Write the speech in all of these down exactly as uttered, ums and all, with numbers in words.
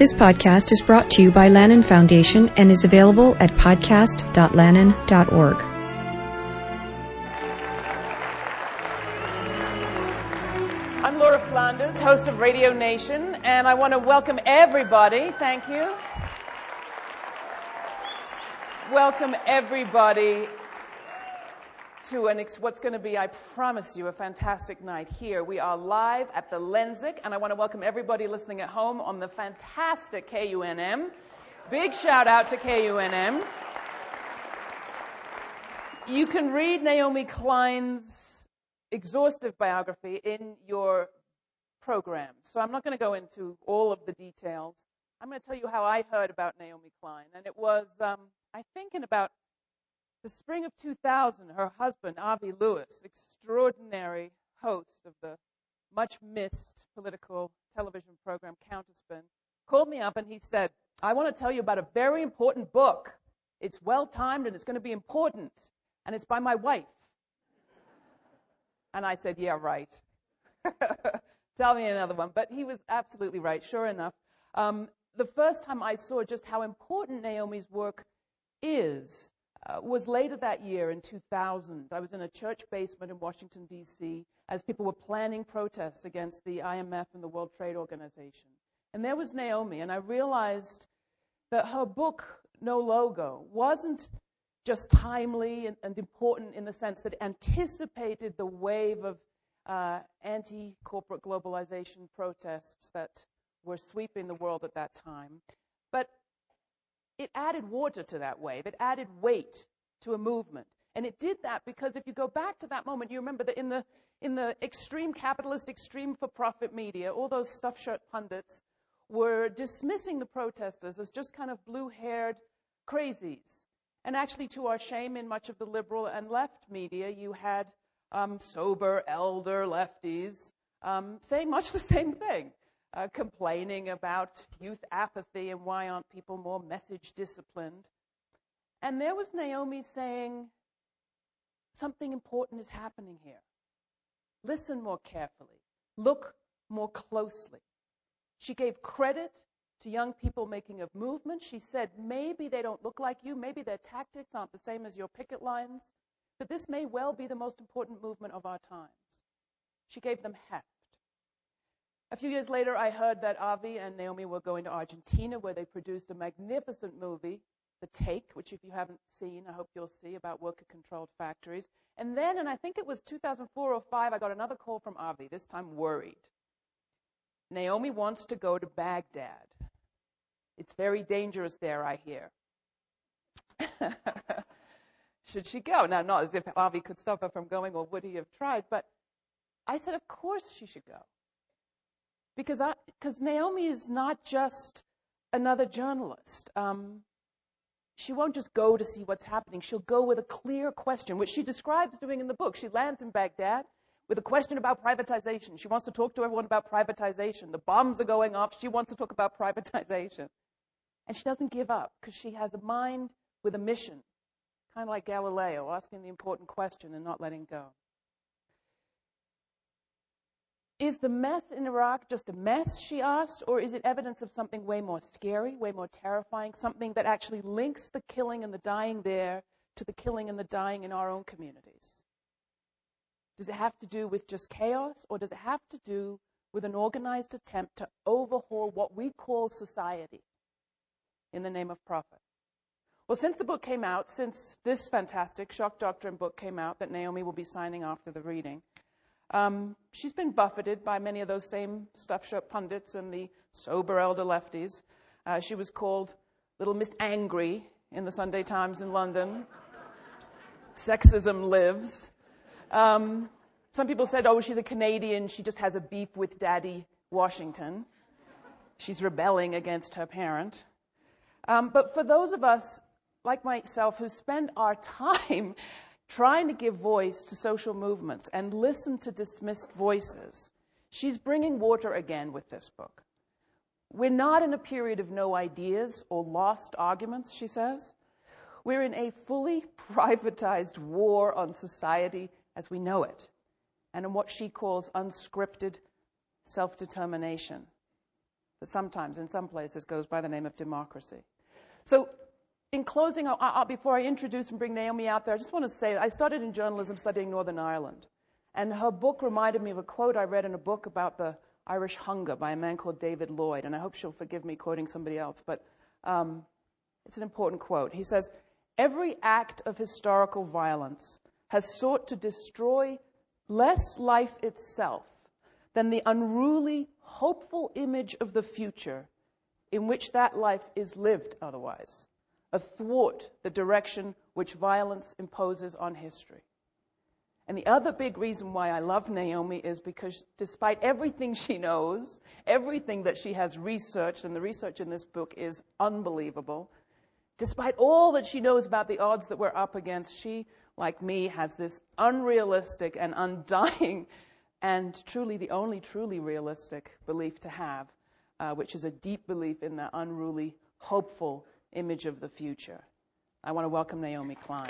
This podcast is brought to you by Lannan Foundation and is available at podcast dot lannan dot org. I'm Laura Flanders, host of Radio Nation, and I want to welcome everybody. Thank you. Welcome everybody to an ex- what's going to be, I promise you, a fantastic night here. We are live at the Lensic, and I want to welcome everybody listening at home on the fantastic K U N M. Big shout out to K U N M. You can read Naomi Klein's exhaustive biography in your program, so I'm not going to go into all of the details. I'm going to tell you how I heard about Naomi Klein, and it was, um, I think, in about the spring of two thousand, her husband, Avi Lewis, extraordinary host of the much-missed political television program Counterspin, called me up and he said, I want to tell you about a very important book. It's well-timed and it's going to be important, and it's by my wife. And I said, yeah, right. Tell me another one. But he was absolutely right, sure enough. Um, the first time I saw just how important Naomi's work is Uh, was later that year in two thousand. I was in a church basement in Washington, D C, as people were planning protests against the I M F and the World Trade Organization. And there was Naomi, and I realized that her book, No Logo, wasn't just timely and, and important in the sense that it anticipated the wave of uh, anti-corporate globalization protests that were sweeping the world at that time, but it added water to that wave. It added weight to a movement. And it did that because if you go back to that moment, you remember that in the in the extreme capitalist, extreme for-profit media, all those stuffed-shirt pundits were dismissing the protesters as just kind of blue-haired crazies. And actually, to our shame, in much of the liberal and left media, you had um, sober, elder lefties um, saying much the same thing. Uh, complaining about youth apathy and why aren't people more message disciplined. And there was Naomi saying, something important is happening here. Listen more carefully. Look more closely. She gave credit to young people making a movement. She said, maybe they don't look like you, maybe their tactics aren't the same as your picket lines, but this may well be the most important movement of our times. She gave them heft. A few years later, I heard that Avi and Naomi were going to Argentina, where they produced a magnificent movie, The Take, which if you haven't seen, I hope you'll see, about worker-controlled factories. And then, and I think it was two thousand four or five, I got another call from Avi, this time worried. Naomi wants to go to Baghdad. It's very dangerous there, I hear. Should she go? Now, not as if Avi could stop her from going, or would he have tried, but I said, of course she should go. Because I, because Naomi is not just another journalist. Um, she won't just go to see what's happening. She'll go with a clear question, which she describes doing in the book. She lands in Baghdad with a question about privatization. She wants to talk to everyone about privatization. The bombs are going off. She wants to talk about privatization. And she doesn't give up because she has a mind with a mission, kind of like Galileo, asking the important question and not letting go. Is the mess in Iraq just a mess, she asked, or is it evidence of something way more scary, way more terrifying, something that actually links the killing and the dying there to the killing and the dying in our own communities? Does it have to do with just chaos, or does it have to do with an organized attempt to overhaul what we call society in the name of profit? Well, since the book came out, since this fantastic Shock Doctrine book came out that Naomi will be signing after the reading, Um, she's been buffeted by many of those same stuffed-shirt pundits and the sober elder lefties. Uh, she was called Little Miss Angry in the Sunday Times in London. Sexism lives. Um, some people said, oh, she's a Canadian. She just has a beef with Daddy Washington. She's rebelling against her parent. Um, but for those of us, like myself, who spend our time trying to give voice to social movements and listen to dismissed voices, she's bringing water again with this book. We're not in a period of no ideas or lost arguments, she says. We're in a fully privatized war on society as we know it, and in what she calls unscripted self-determination. that sometimes in some places goes by the name of democracy. So in closing, I'll, I'll, before I introduce and bring Naomi out there, I just want to say I started in journalism studying Northern Ireland. And her book reminded me of a quote I read in a book about the Irish hunger by a man called David Lloyd. And I hope she'll forgive me quoting somebody else, but um, it's an important quote. He says, "Every act of historical violence has sought to destroy less life itself than the unruly, hopeful image of the future in which that life is lived otherwise, athwart the direction which violence imposes on history." And the other big reason why I love Naomi is because despite everything she knows, everything that she has researched, and the research in this book is unbelievable, despite all that she knows about the odds that we're up against, she, like me, has this unrealistic and undying and truly the only truly realistic belief to have, uh, which is a deep belief in the unruly, hopeful image of the future. I want to welcome Naomi Klein.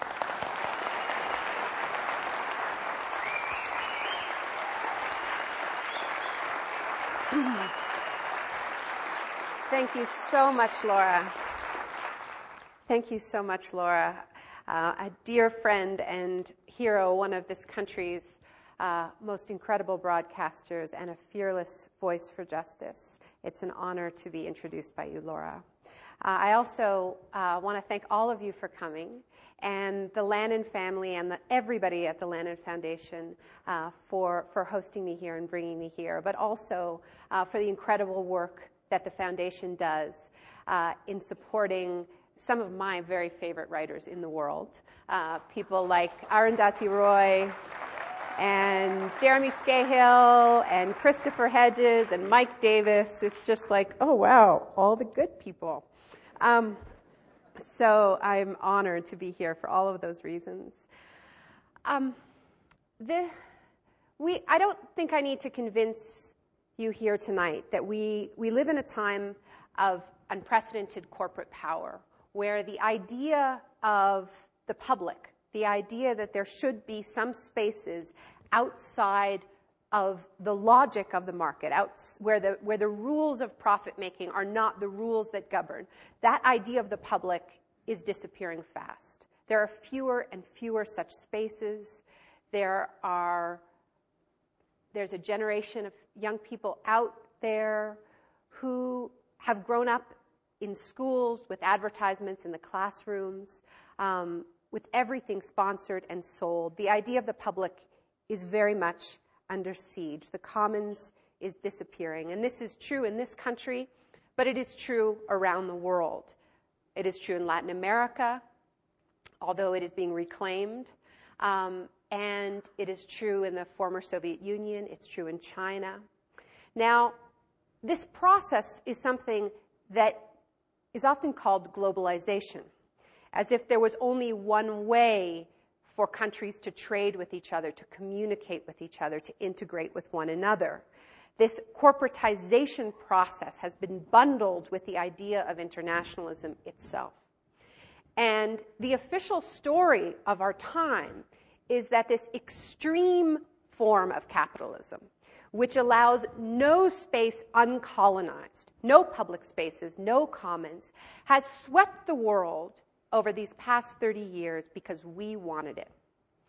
Thank you so much, Laura. Thank you so much, Laura. Uh, a dear friend and hero, one of this country's uh, most incredible broadcasters, and a fearless voice for justice. It's an honor to be introduced by you, Laura. Uh, I also uh, want to thank all of you for coming, and the Lannan family and the, everybody at the Lannan Foundation uh, for, for hosting me here and bringing me here, but also uh, for the incredible work that the foundation does uh, in supporting some of my very favorite writers in the world, uh, people like Arundhati Roy and Jeremy Scahill and Christopher Hedges and Mike Davis. It's just like, oh, wow, all the good people. Um, so I'm honored to be here for all of those reasons. Um, the, we, I don't think I need to convince you here tonight that we, we live in a time of unprecedented corporate power, where the idea of the public, the idea that there should be some spaces outside of the logic of the market, out, where, the, where the rules of profit-making are not the rules that govern, that idea of the public is disappearing fast. There are fewer and fewer such spaces. There are, there's a generation of young people out there who have grown up in schools with advertisements in the classrooms, um, with everything sponsored and sold. The idea of the public is very much under siege. The commons is disappearing. And this is true in this country, but it is true around the world. It is true in Latin America, although it is being reclaimed. Um, and it is true in the former Soviet Union. It's true in China. Now, this process is something that is often called globalization, as if there was only one way for countries to trade with each other, to communicate with each other, to integrate with one another. This corporatization process has been bundled with the idea of internationalism itself. And the official story of our time is that this extreme form of capitalism, which allows no space uncolonized, no public spaces, no commons, has swept the world over these past thirty years because we wanted it.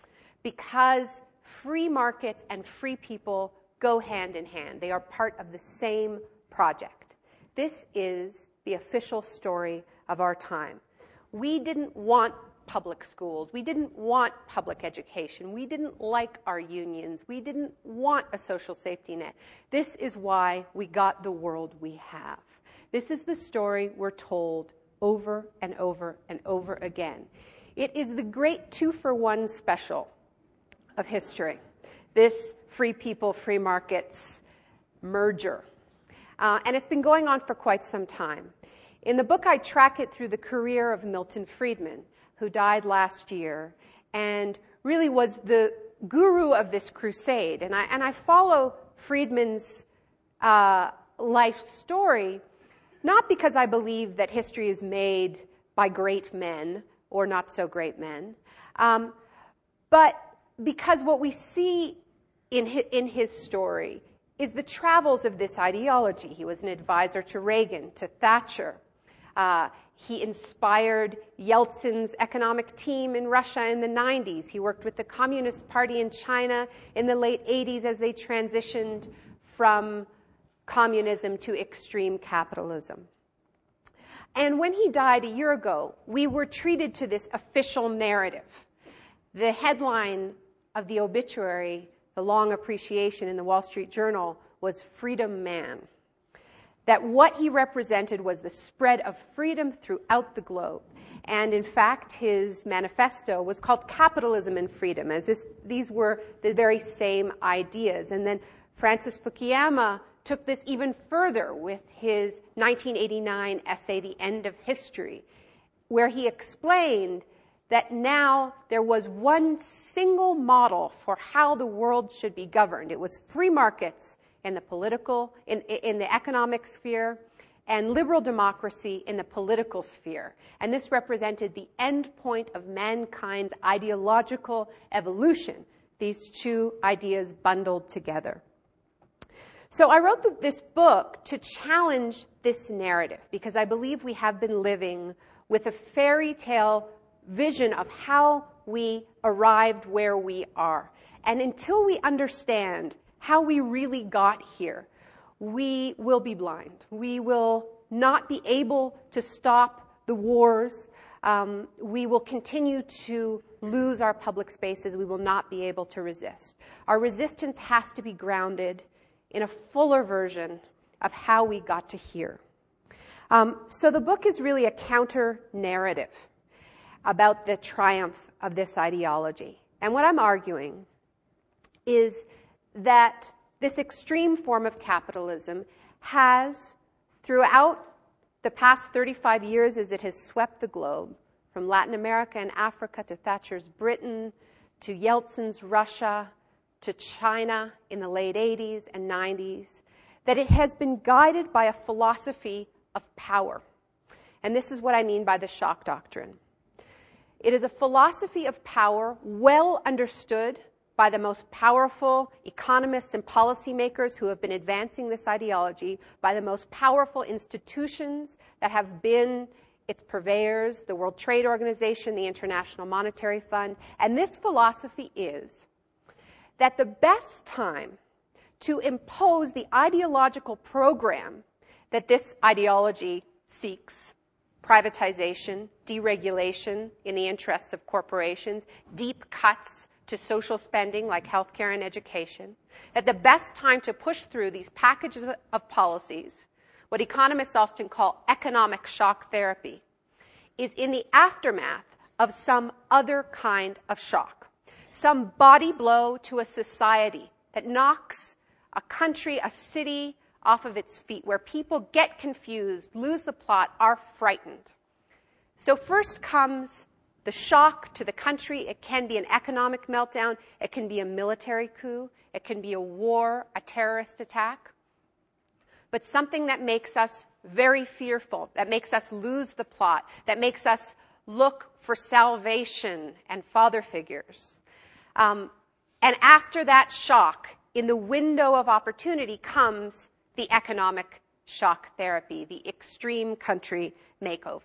Because free markets and free people go hand in hand. They are part of the same project. This is the official story of our time. We didn't want public schools. We didn't want public education. We didn't like our unions. We didn't want a social safety net. This is why we got the world we have. This is the story we're told over and over and over again. It is the great two-for-one special of history, this free people, free markets merger. Uh, and it's been going on for quite some time. In the book, I track it through the career of Milton Friedman, who died last year and really was the guru of this crusade. And I, and I follow Friedman's uh, life story not because I believe that history is made by great men or not so great men, um, but because what we see in his, in his story is the travels of this ideology. He was an advisor to Reagan, to Thatcher. Uh, he inspired Yeltsin's economic team in Russia in the nineties. He worked with the Communist Party in China in the late eighties as they transitioned from communism to extreme capitalism. And when he died a year ago, we were treated to this official narrative. The headline of the obituary, the long appreciation in the Wall Street Journal, was Freedom Man. That what he represented was the spread of freedom throughout the globe. And in fact, his manifesto was called Capitalism and Freedom, as this, these were the very same ideas. And then Francis Fukuyama took this even further with his nineteen eighty-nine essay, The End of History, where he explained that now there was one single model for how the world should be governed. It was free markets in the political, in, in the economic sphere, and liberal democracy in the political sphere. And this represented the end point of mankind's ideological evolution, these two ideas bundled together. So I wrote the, this book to challenge this narrative, because I believe we have been living with a fairy tale vision of how we arrived where we are. And until we understand how we really got here, we will be blind. We will not be able to stop the wars. Um, we will continue to lose our public spaces. We will not be able to resist. Our resistance has to be grounded in a fuller version of how we got to here. Um, so the book is really a counter-narrative about the triumph of this ideology. And what I'm arguing is that this extreme form of capitalism has, throughout the past thirty-five years as it has swept the globe, from Latin America and Africa to Thatcher's Britain, to Yeltsin's Russia, to China in the late eighties and nineties, that it has been guided by a philosophy of power. And this is what I mean by the shock doctrine. It is a philosophy of power well understood by the most powerful economists and policymakers who have been advancing this ideology, by the most powerful institutions that have been its purveyors, the World Trade Organization, the International Monetary Fund. And this philosophy is that the best time to impose the ideological program that this ideology seeks, privatization, deregulation in the interests of corporations, deep cuts to social spending like healthcare and education, that the best time to push through these packages of policies, what economists often call economic shock therapy, is in the aftermath of some other kind of shock, some body blow to a society that knocks a country, a city off of its feet, where people get confused, lose the plot, are frightened. So first comes the shock to the country. It can be an economic meltdown. It can be a military coup. It can be a war, a terrorist attack. But something that makes us very fearful, that makes us lose the plot, that makes us look for salvation and father figures. Um, and after that shock, in the window of opportunity comes the economic shock therapy, the extreme country makeovers.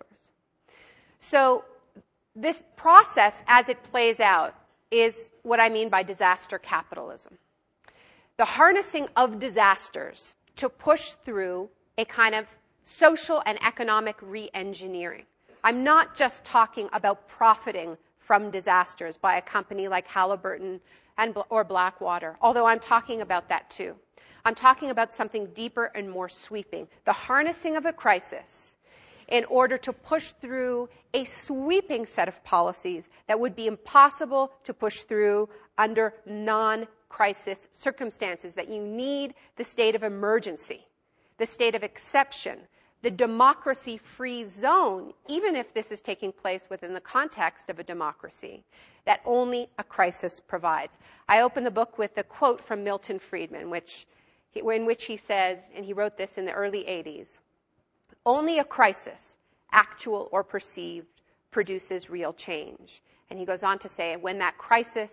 So this process, as it plays out, is what I mean by disaster capitalism. The harnessing of disasters to push through a kind of social and economic re-engineering. I'm not just talking about profiting from disasters by a company like Halliburton and, or Blackwater, although I'm talking about that too. I'm talking about something deeper and more sweeping, the harnessing of a crisis in order to push through a sweeping set of policies that would be impossible to push through under non-crisis circumstances, that you need the state of emergency, the state of exception, the democracy-free zone, even if this is taking place within the context of a democracy, that only a crisis provides. I open the book with a quote from Milton Friedman, which, in which he says, and he wrote this in the early eighties, "Only a crisis, actual or perceived, produces real change." And he goes on to say, when that crisis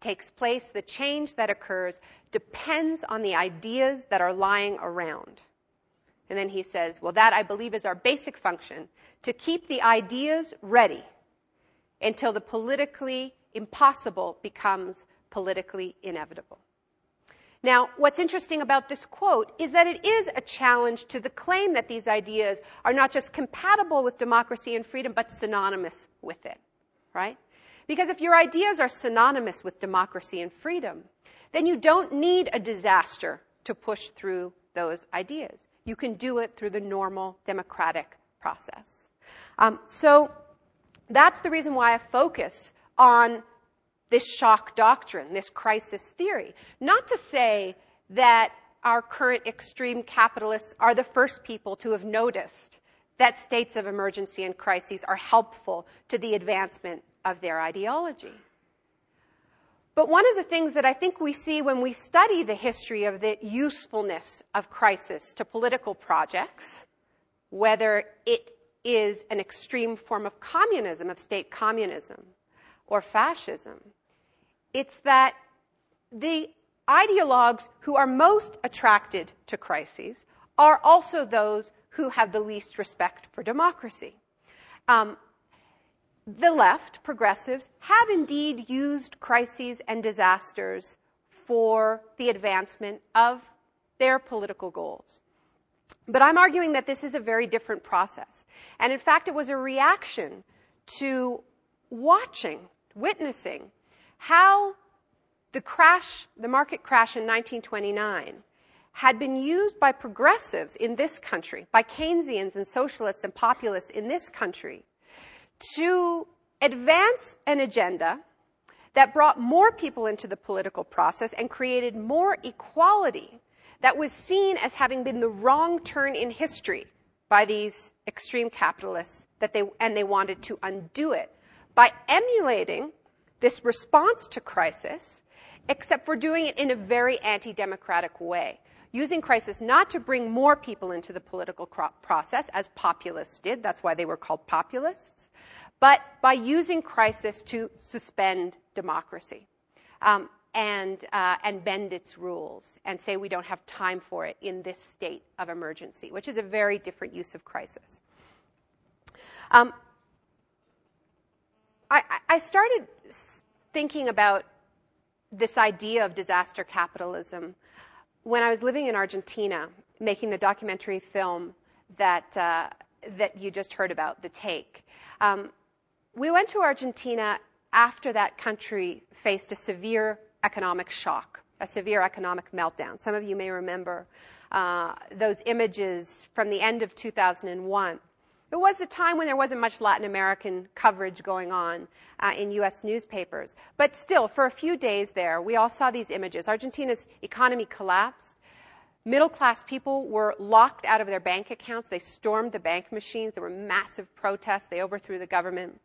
takes place, the change that occurs, depends on the ideas that are lying around. And then he says, well, that I believe is our basic function, to keep the ideas ready until the politically impossible becomes politically inevitable. Now, what's interesting about this quote is that it is a challenge to the claim that these ideas are not just compatible with democracy and freedom, but synonymous with it, right? Because if your ideas are synonymous with democracy and freedom, then you don't need a disaster to push through those ideas. You can do it through the normal democratic process. Um, so that's the reason why I focus on this shock doctrine, this crisis theory. Not to say that our current extreme capitalists are the first people to have noticed that states of emergency and crises are helpful to the advancement of their ideology. But one of the things that I think we see when we study the history of the usefulness of crisis to political projects, whether it is an extreme form of communism, of state communism, or fascism, it's that the ideologues who are most attracted to crises are also those who have the least respect for democracy. Um, the left, progressives, have indeed used crises and disasters for the advancement of their political goals. But I'm arguing that this is a very different process. And in fact, it was a reaction to watching, witnessing how the crash, the market crash in nineteen twenty-nine had been used by progressives in this country, by Keynesians and socialists and populists in this country, to advance an agenda that brought more people into the political process and created more equality that was seen as having been the wrong turn in history by these extreme capitalists, that they, and they wanted to undo it by emulating this response to crisis, except for doing it in a very anti-democratic way, using crisis not to bring more people into the political process, as populists did, that's why they were called populists, but by using crisis to suspend democracy um, and, uh, and bend its rules and say we don't have time for it in this state of emergency, which is a very different use of crisis. Um, I, I started thinking about this idea of disaster capitalism when I was living in Argentina, making the documentary film that, uh, that you just heard about, The Take. Um, we went to Argentina after that country faced a severe economic shock, a severe economic meltdown. Some of you may remember uh, those images from the end of two thousand one. It was a time when there wasn't much Latin American coverage going on uh, in U S newspapers. But still, for a few days there, we all saw these images. Argentina's economy collapsed. Middle-class people were locked out of their bank accounts. They stormed the bank machines. There were massive protests. They overthrew the government.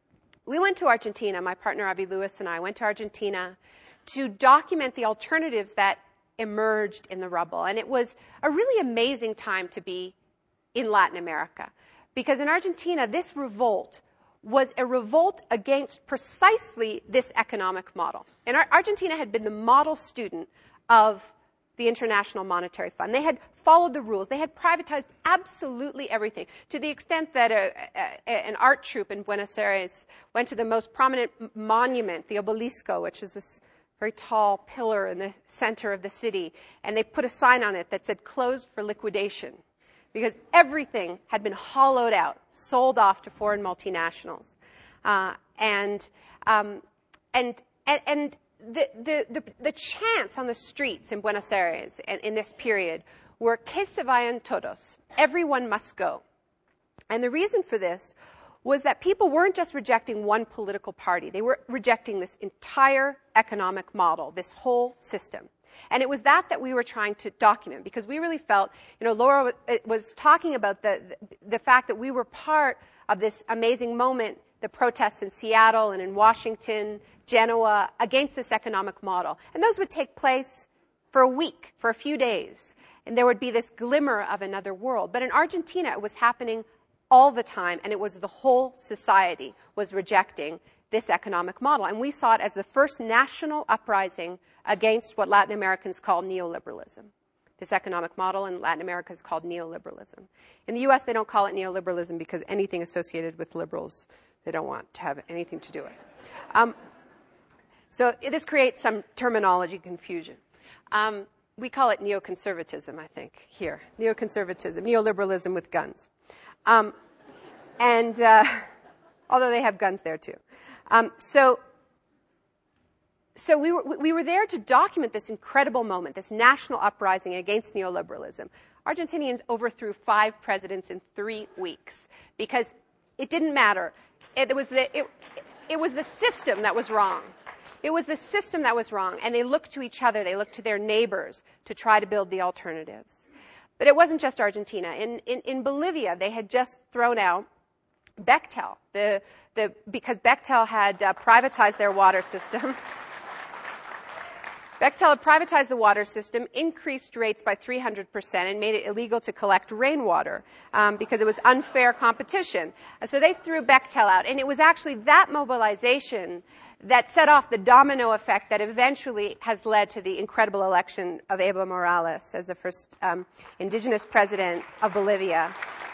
We went to Argentina, my partner Avi Lewis and I went to Argentina to document the alternatives that emerged in the rubble. And it was a really amazing time to be in Latin America. Because in Argentina, this revolt was a revolt against precisely this economic model. And Argentina had been the model student of the International Monetary Fund. They had followed the rules. They had privatized absolutely everything, to the extent that a, a, an art troupe in Buenos Aires went to the most prominent monument, the Obelisco, which is this very tall pillar in the center of the city, and they put a sign on it that said, "Closed for liquidation," because everything had been hollowed out, sold off to foreign multinationals. Uh, and, um, and, and, and the, the, the, the chants on the streets in Buenos Aires in, in this period were, "Que se vayan todos," everyone must go. And the reason for this was that people weren't just rejecting one political party. They were rejecting this entire economic model, this whole system. And it was that that we were trying to document, because we really felt, you know, Laura was talking about the, the fact that we were part of this amazing moment, the protests in Seattle and in Washington, Genoa, against this economic model. And those would take place for a week, for a few days. And there would be this glimmer of another world. But in Argentina, it was happening all the time, and it was the whole society was rejecting this economic model. And we saw it as the first national uprising against what Latin Americans call neoliberalism. This economic model in Latin America is called neoliberalism. In the U S, they don't call it neoliberalism because anything associated with liberals, they don't want to have anything to do with. Um, so this creates some terminology confusion. Um, we call it neoconservatism, I think, here. Neoconservatism, neoliberalism with guns. Um, and uh, although they have guns there too. Um, so so we were, we were there to document this incredible moment, this national uprising against neoliberalism. Argentinians overthrew five presidents in three weeks because it didn't matter. It, it was the, it, it was the system that was wrong. It was the system that was wrong, and they looked to each other, they looked to their neighbors to try to build the alternatives. But it wasn't just Argentina. In, in, in Bolivia, they had just thrown out Bechtel, the, the, because Bechtel had uh, privatized their water system. Bechtel had privatized the water system, increased rates by three hundred percent, and made it illegal to collect rainwater um, because it was unfair competition. So they threw Bechtel out, and it was actually that mobilization that set off the domino effect that eventually has led to the incredible election of Evo Morales as the first um, indigenous president of Bolivia.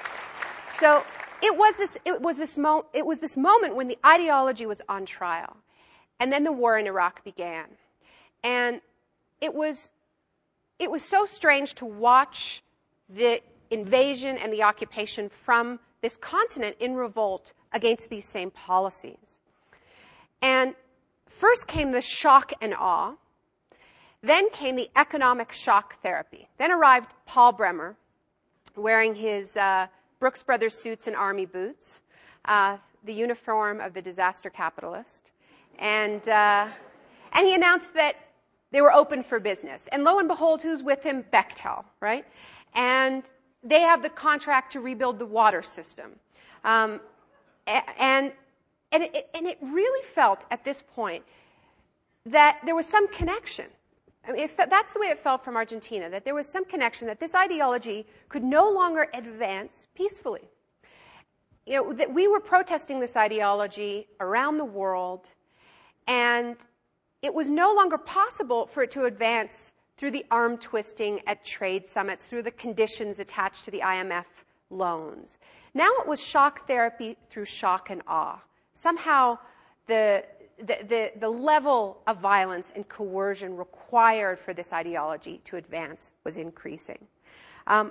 So it was this, it was this, mo- it was this moment when the ideology was on trial. And then the war in Iraq began. And it was, it was so strange to watch the invasion and the occupation from this continent in revolt against these same policies. And first came the shock and awe. Then came the economic shock therapy. Then arrived Paul Bremer, wearing his uh, Brooks Brothers suits and army boots, uh, the uniform of the disaster capitalist. And, uh, and he announced that they were open for business. And lo and behold, who's with him? Bechtel, right? And they have the contract to rebuild the water system. Um, and And it, and it really felt at this point that there was some connection. I mean, it, that's the way it felt from Argentina, that there was some connection, that this ideology could no longer advance peacefully. You know, that we were protesting this ideology around the world, and it was no longer possible for it to advance through the arm twisting at trade summits, through the conditions attached to the I M F loans. Now it was shock therapy through shock and awe. Somehow the, the, the, the level of violence and coercion required for this ideology to advance was increasing. Um,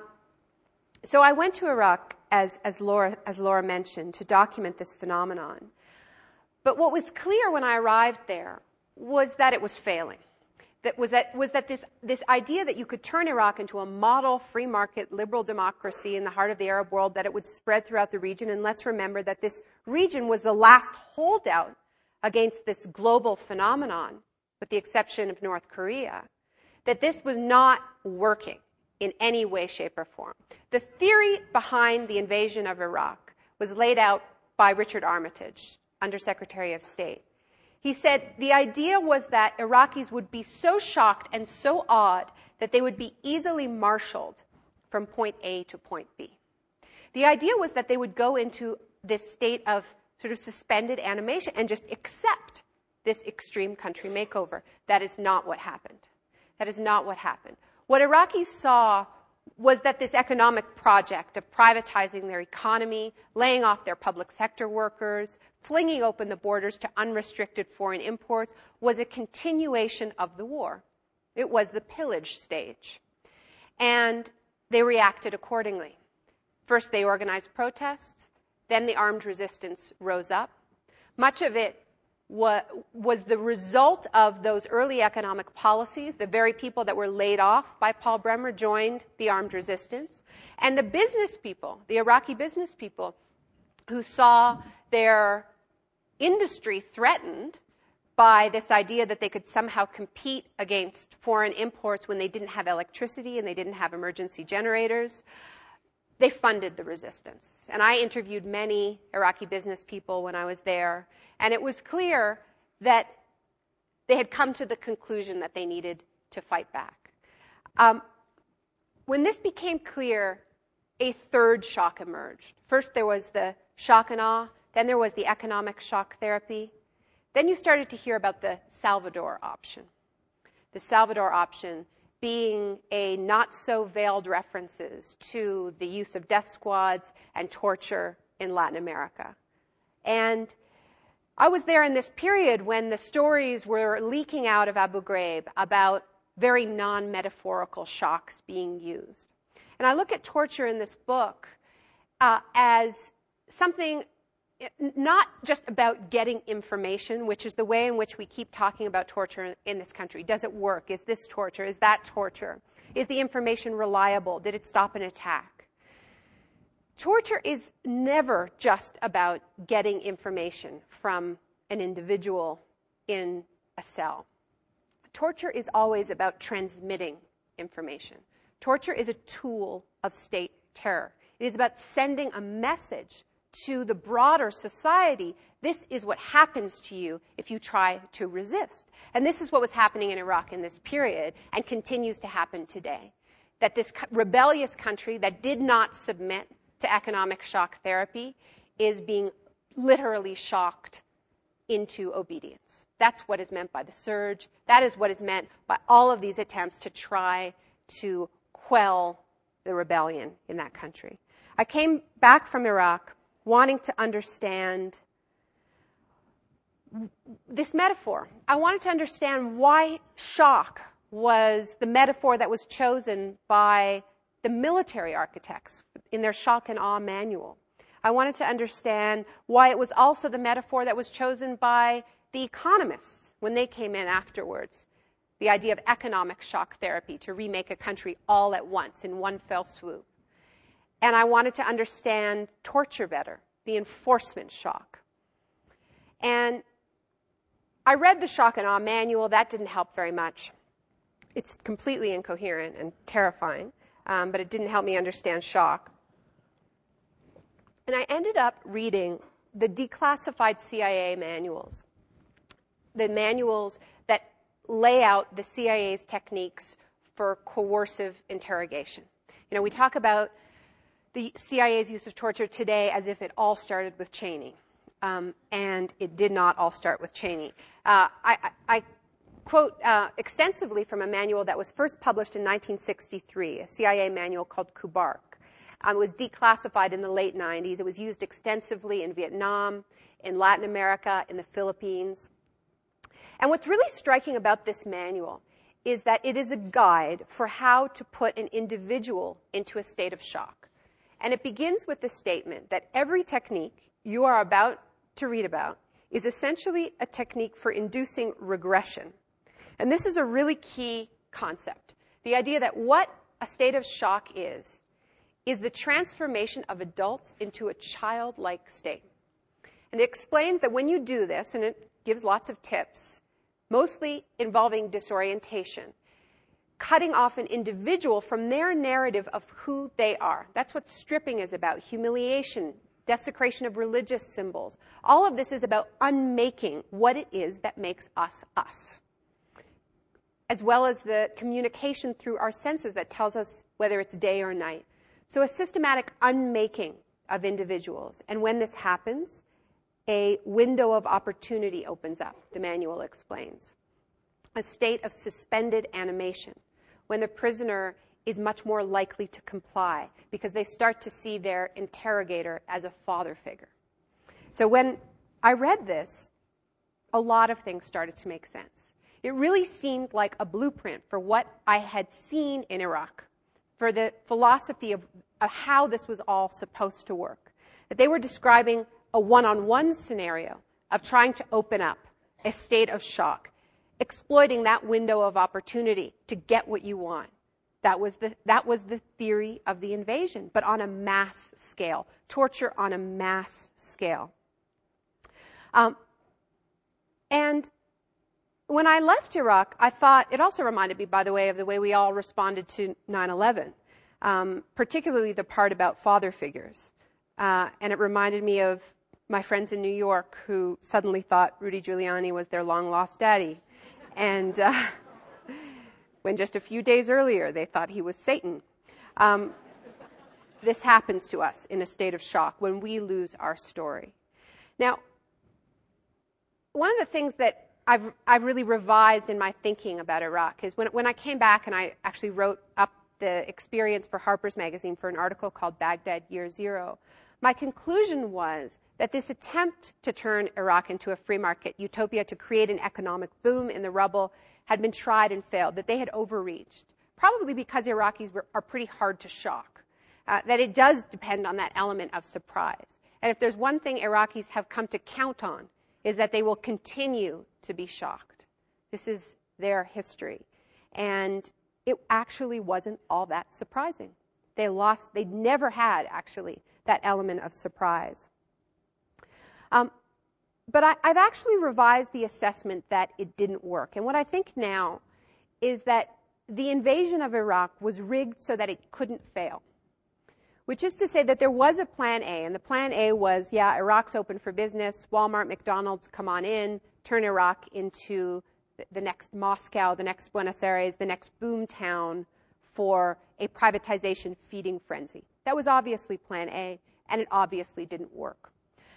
so I went to Iraq, as, as, Laura, as Laura mentioned, to document this phenomenon. But what was clear when I arrived there was that it was failing. That was that, was that this, this idea that you could turn Iraq into a model free market liberal democracy in the heart of the Arab world, that it would spread throughout the region. And let's remember that this region was the last holdout against this global phenomenon, with the exception of North Korea, that this was not working in any way, shape, or form. The theory behind the invasion of Iraq was laid out by Richard Armitage, Undersecretary of State. He said the idea was that Iraqis would be so shocked and so awed that they would be easily marshaled from point A to point B. The idea was that they would go into this state of sort of suspended animation and just accept this extreme country makeover. That is not what happened. That is not what happened. What Iraqis saw was that this economic project of privatizing their economy, laying off their public sector workers, flinging open the borders to unrestricted foreign imports, was a continuation of the war. It was the pillage stage. And they reacted accordingly. First, they organized protests. Then the armed resistance rose up. Much of it wa- was the result of those early economic policies. The very people that were laid off by Paul Bremer joined the armed resistance. And the business people, the Iraqi business people, who saw their industry threatened by this idea that they could somehow compete against foreign imports when they didn't have electricity and they didn't have emergency generators, they funded the resistance. And I interviewed many Iraqi business people when I was there, and it was clear that they had come to the conclusion that they needed to fight back. Um, when this became clear, a third shock emerged. First, there was the shock and awe. Then there was the economic shock therapy. Then you started to hear about the Salvador option. The Salvador option being a not-so-veiled references to the use of death squads and torture in Latin America. And I was there in this period when the stories were leaking out of Abu Ghraib about very non-metaphorical shocks being used. And I look at torture in this book uh, as something not just about getting information, which is the way in which we keep talking about torture in this country. Does it work? Is this torture? Is that torture? Is the information reliable? Did it stop an attack? Torture is never just about getting information from an individual in a cell. Torture is always about transmitting information. Torture is a tool of state terror. It is about sending a message to the broader society. This is what happens to you if you try to resist. And this is what was happening in Iraq in this period and continues to happen today. That this rebellious country that did not submit to economic shock therapy is being literally shocked into obedience. That's what is meant by the surge. That is what is meant by all of these attempts to try to quell the rebellion in that country. I came back from Iraq wanting to understand this metaphor. I wanted to understand why shock was the metaphor that was chosen by the military architects in their shock and awe manual. I wanted to understand why it was also the metaphor that was chosen by the economists when they came in afterwards. The idea of economic shock therapy to remake a country all at once in one fell swoop. And I wanted to understand torture better, the enforcement shock. And I read the shock and awe manual. That didn't help very much. It's completely incoherent and terrifying, um, but it didn't help me understand shock. And I ended up reading the declassified C I A manuals, the manuals that lay out the C I A's techniques for coercive interrogation. You know, we talk about the C I A's use of torture today as if it all started with Cheney. Um, and it did not all start with Cheney. Uh, I, I, I quote uh, extensively from a manual that was first published in nineteen sixty-three, a C I A manual called Kubark. Um, it was declassified in the late nineties. It was used extensively in Vietnam, in Latin America, in the Philippines. And what's really striking about this manual is that it is a guide for how to put an individual into a state of shock. And it begins with the statement that every technique you are about to read about is essentially a technique for inducing regression. And this is a really key concept. The idea that what a state of shock is, is the transformation of adults into a childlike state. And it explains that when you do this, and it gives lots of tips, mostly involving disorientation, cutting off an individual from their narrative of who they are. That's what stripping is about, humiliation, desecration of religious symbols. All of this is about unmaking what it is that makes us us, as well as the communication through our senses that tells us whether it's day or night. So a systematic unmaking of individuals. And when this happens, a window of opportunity opens up, the manual explains. A state of suspended animation, when the prisoner is much more likely to comply because they start to see their interrogator as a father figure. So when I read this, a lot of things started to make sense. It really seemed like a blueprint for what I had seen in Iraq, for the philosophy of, of how this was all supposed to work. That they were describing a one-on-one scenario of trying to open up a state of shock, exploiting that window of opportunity to get what you want. That was the, that was the theory of the invasion, but on a mass scale, torture on a mass scale. Um, and when I left Iraq, I thought, it also reminded me, by the way, of the way we all responded to nine eleven, um, particularly the part about father figures. Uh, and it reminded me of my friends in New York who suddenly thought Rudy Giuliani was their long-lost daddy. And uh, when just a few days earlier they thought he was Satan. Um, this happens to us in a state of shock when we lose our story. Now, one of the things that I've, I've really revised in my thinking about Iraq is when, when I came back and I actually wrote up the experience for Harper's Magazine for an article called Baghdad Year Zero, my conclusion was that this attempt to turn Iraq into a free market utopia, to create an economic boom in the rubble, had been tried and failed, that they had overreached, probably because Iraqis were, are pretty hard to shock, uh, that it does depend on that element of surprise. And if there's one thing Iraqis have come to count on, is that they will continue to be shocked. This is their history. And it actually wasn't all that surprising. They lost, they never had, actually, that element of surprise. Um, but I, I've actually revised the assessment that it didn't work. And what I think now is that the invasion of Iraq was rigged so that it couldn't fail, which is to say that there was a plan A. And the plan A was, yeah, Iraq's open for business. Walmart, McDonald's, come on in, turn Iraq into the next Moscow, the next Buenos Aires, the next boom town for a privatization feeding frenzy. That was obviously plan A, and it obviously didn't work.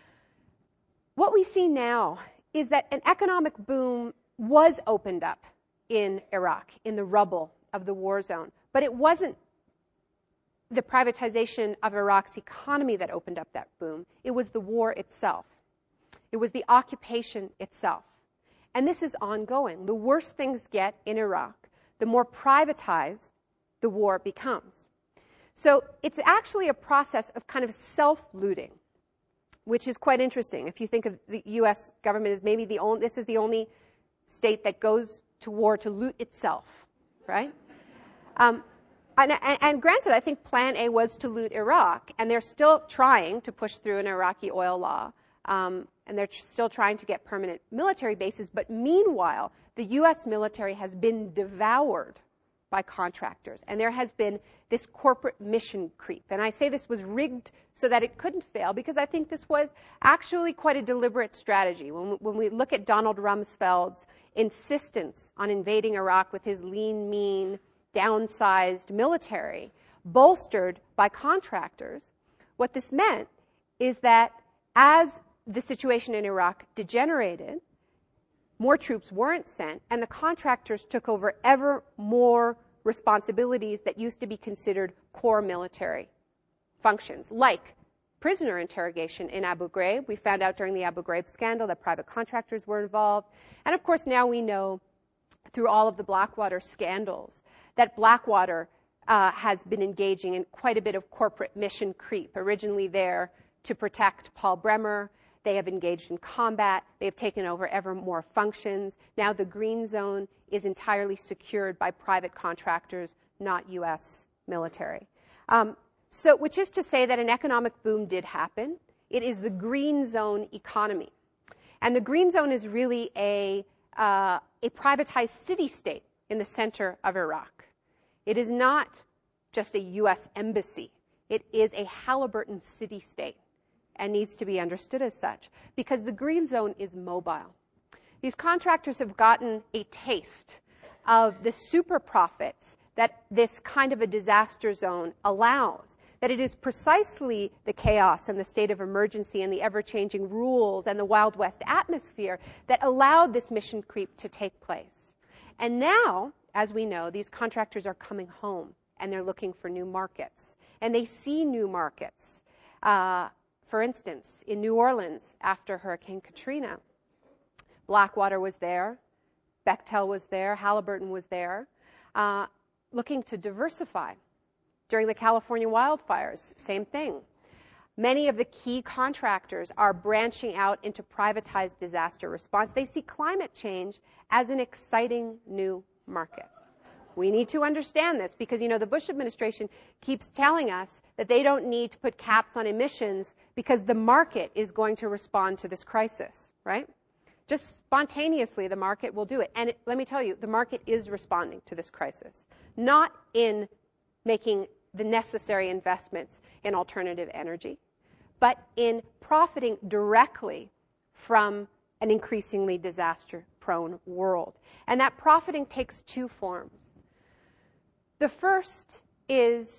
What we see now is that an economic boom was opened up in Iraq, in the rubble of the war zone, but it wasn't the privatization of Iraq's economy that opened up that boom. It was the war itself. It was the occupation itself. And this is ongoing. The worse things get in Iraq, the more privatized the war becomes. So it's actually a process of kind of self-looting, which is quite interesting. If you think of the U S government as maybe the only, this is the only state that goes to war to loot itself, right? Um, and, and, and granted, I think Plan A was to loot Iraq, and they're still trying to push through an Iraqi oil law, um, and they're tr- still trying to get permanent military bases. But meanwhile, the U S military has been devoured by contractors, and there has been this corporate mission creep. And I say this was rigged so that it couldn't fail, because I think this was actually quite a deliberate strategy. When, when we look at Donald Rumsfeld's insistence on invading Iraq with his lean, mean, downsized military, bolstered by contractors, what this meant is that as the situation in Iraq degenerated, more troops weren't sent, and the contractors took over ever more responsibilities that used to be considered core military functions, like prisoner interrogation in Abu Ghraib. We found out during the Abu Ghraib scandal that private contractors were involved. And of course, now we know through all of the Blackwater scandals that Blackwater uh, has been engaging in quite a bit of corporate mission creep, originally there to protect Paul Bremer. They have engaged in combat. They have taken over ever more functions. Now the green zone is entirely secured by private contractors, not U S military. Um, so, which is to say that an economic boom did happen. It is the green zone economy. And the green zone is really a, uh, a privatized city-state in the center of Iraq. It is not just a U S embassy. It is a Halliburton city-state, and needs to be understood as such, because the green zone is mobile. These contractors have gotten a taste of the super profits that this kind of a disaster zone allows, that it is precisely the chaos and the state of emergency and the ever-changing rules and the Wild West atmosphere that allowed this mission creep to take place. And now, as we know, these contractors are coming home, and they're looking for new markets. And they see new markets. Uh, For instance, in New Orleans, after Hurricane Katrina, Blackwater was there, Bechtel was there, Halliburton was there, uh, looking to diversify. During the California wildfires, same thing. Many of the key contractors are branching out into privatized disaster response. They see climate change as an exciting new market. We need to understand this because, you know, the Bush administration keeps telling us that they don't need to put caps on emissions because the market is going to respond to this crisis, right? Just spontaneously, the market will do it. And it, let me tell you, the market is responding to this crisis, not in making the necessary investments in alternative energy, but in profiting directly from an increasingly disaster-prone world. And that profiting takes two forms. The first is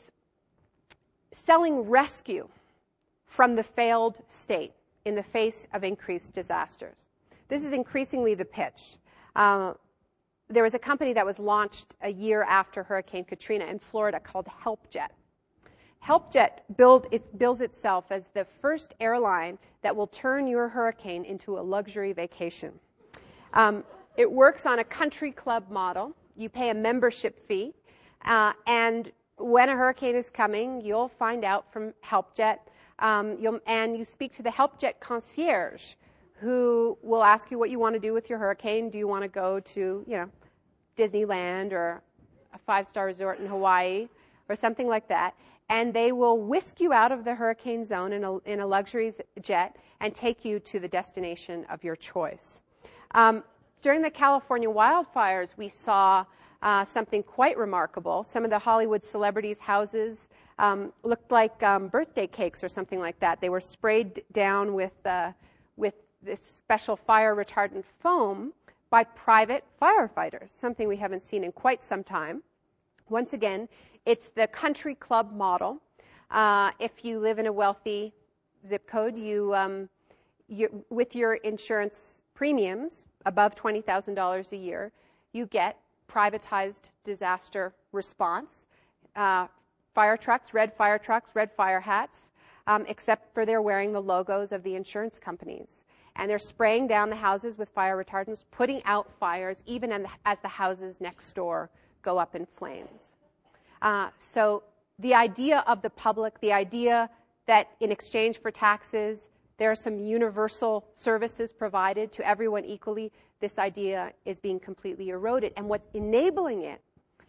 selling rescue from the failed state in the face of increased disasters. This is increasingly the pitch. Uh, there was a company that was launched a year after Hurricane Katrina in Florida called HelpJet. HelpJet build, it bills itself as the first airline that will turn your hurricane into a luxury vacation. Um, it works on a country club model. You pay a membership fee, uh, and when a hurricane is coming, you'll find out from HelpJet, um, you'll, and you speak to the HelpJet concierge, who will ask you what you want to do with your hurricane. Do you want to go to, you know, Disneyland or a five-star resort in Hawaii or something like that? And they will whisk you out of the hurricane zone in a, in a luxury jet and take you to the destination of your choice. Um, during the California wildfires, we saw uh, something quite remarkable. Some of the Hollywood celebrities' houses um, looked like um, birthday cakes or something like that. They were sprayed down with uh, with this special fire retardant foam by private firefighters, something we haven't seen in quite some time. Once again, it's the country club model. Uh, if you live in a wealthy zip code, you, um, you with your insurance premiums above twenty thousand dollars a year, you get privatized disaster response. Uh, fire trucks, red fire trucks, red fire hats, um, except for they're wearing the logos of the insurance companies. And they're spraying down the houses with fire retardants, putting out fires even the, as the houses next door go up in flames. Uh, so the idea of the public, the idea that in exchange for taxes, there are some universal services provided to everyone equally, this idea is being completely eroded. And what's enabling it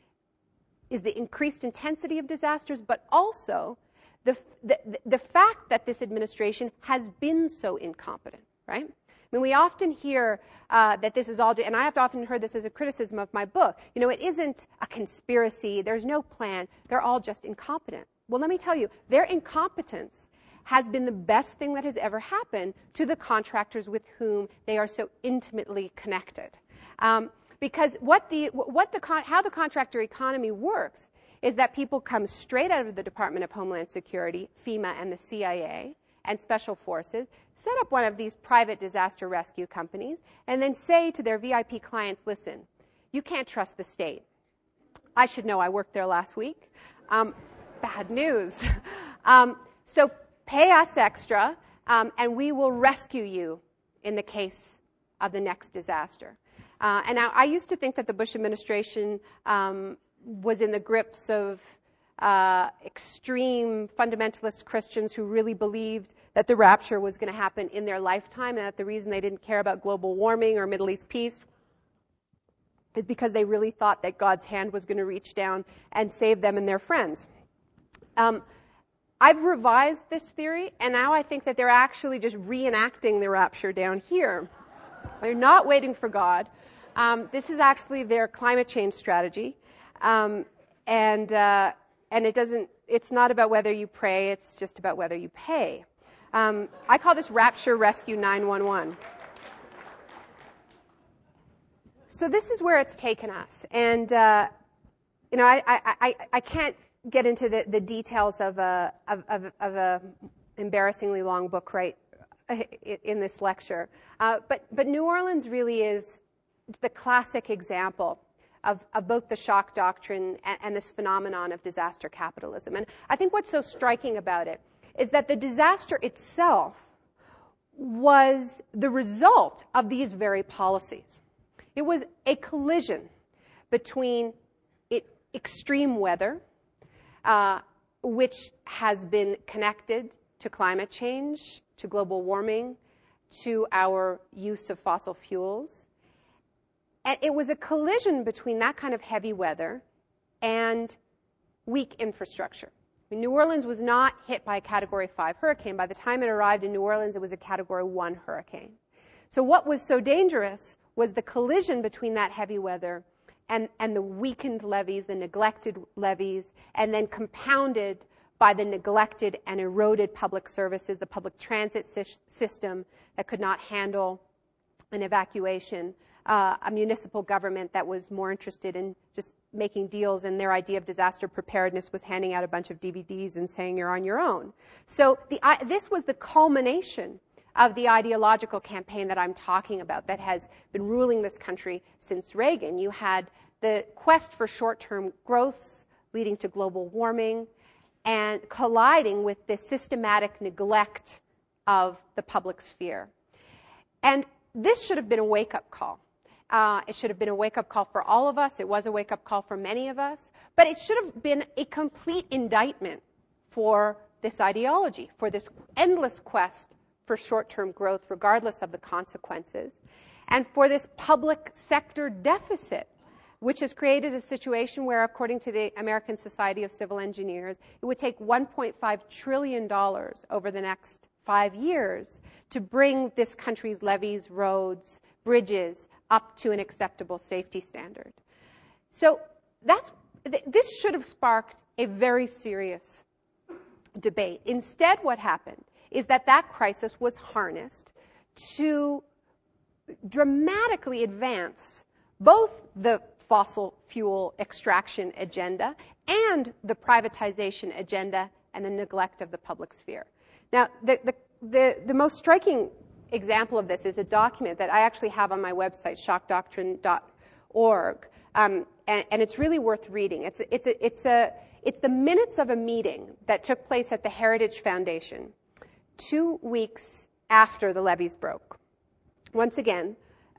is the increased intensity of disasters, but also the, the, the fact that this administration has been so incompetent. Right? I mean, we often hear uh, that this is all, and I have often heard this as a criticism of my book. You know, it isn't a conspiracy. There's no plan. They're all just incompetent. Well, let me tell you, their incompetence has been the best thing that has ever happened to the contractors with whom they are so intimately connected. Um, because what the, what the con- how the contractor economy works is that people come straight out of the Department of Homeland Security, FEMA, and the C I A, and Special Forces, set up one of these private disaster rescue companies, and then say to their V I P clients, listen, you can't trust the state. I should know, I worked there last week. Um, bad news. um, so pay us extra, um, and we will rescue you in the case of the next disaster. Uh, and now, I used to think that the Bush administration um, was in the grips of Uh, extreme fundamentalist Christians who really believed that the rapture was going to happen in their lifetime, and that the reason they didn't care about global warming or Middle East peace is because they really thought that God's hand was going to reach down and save them and their friends. Um, I've revised this theory, and now I think that they're actually just reenacting the rapture down here. They're not waiting for God. Um, this is actually their climate change strategy. Um, and uh, And it doesn't, it's not about whether you pray, it's just about whether you pay. Um, I call this Rapture Rescue nine one one. So this is where it's taken us. And, uh, you know, I, I, I, I can't get into the, the details of a, of, of, of a embarrassingly long book right in this lecture. Uh, but, but New Orleans really is the classic example Of, of both the shock doctrine and, and this phenomenon of disaster capitalism. And I think what's so striking about it is that the disaster itself was the result of these very policies. It was a collision between it, extreme weather, uh, which has been connected to climate change, to global warming, to our use of fossil fuels. And it was a collision between that kind of heavy weather and weak infrastructure. I mean, New Orleans was not hit by a Category five hurricane. By the time it arrived in New Orleans, it was a Category one hurricane. So what was so dangerous was the collision between that heavy weather and, and the weakened levees, the neglected levees, and then compounded by the neglected and eroded public services, the public transit system that could not handle an evacuation, Uh, a municipal government that was more interested in just making deals, and their idea of disaster preparedness was handing out a bunch of D V Ds and saying you're on your own. So the, I, this was the culmination of the ideological campaign that I'm talking about that has been ruling this country since Reagan. You had the quest for short-term growth leading to global warming and colliding with the systematic neglect of the public sphere. And this should have been a wake-up call. Uh, it should have been a wake-up call for all of us. It was a wake-up call for many of us. But it should have been a complete indictment for this ideology, for this endless quest for short-term growth, regardless of the consequences, and for this public sector deficit, which has created a situation where, according to the American Society of Civil Engineers, it would take one point five trillion dollars over the next five years to bring this country's levees, roads, bridges up to an acceptable safety standard. So that's, th- this should have sparked a very serious debate. Instead, what happened is that that crisis was harnessed to dramatically advance both the fossil fuel extraction agenda and the privatization agenda and the neglect of the public sphere. Now, the, the, the, the most striking example of this is a document that I actually have on my website, shock doctrine dot org, um, and, and it's really worth reading. It's, it's, a, it's, a, it's the minutes of a meeting that took place at the Heritage Foundation two weeks after the levees broke. Once again,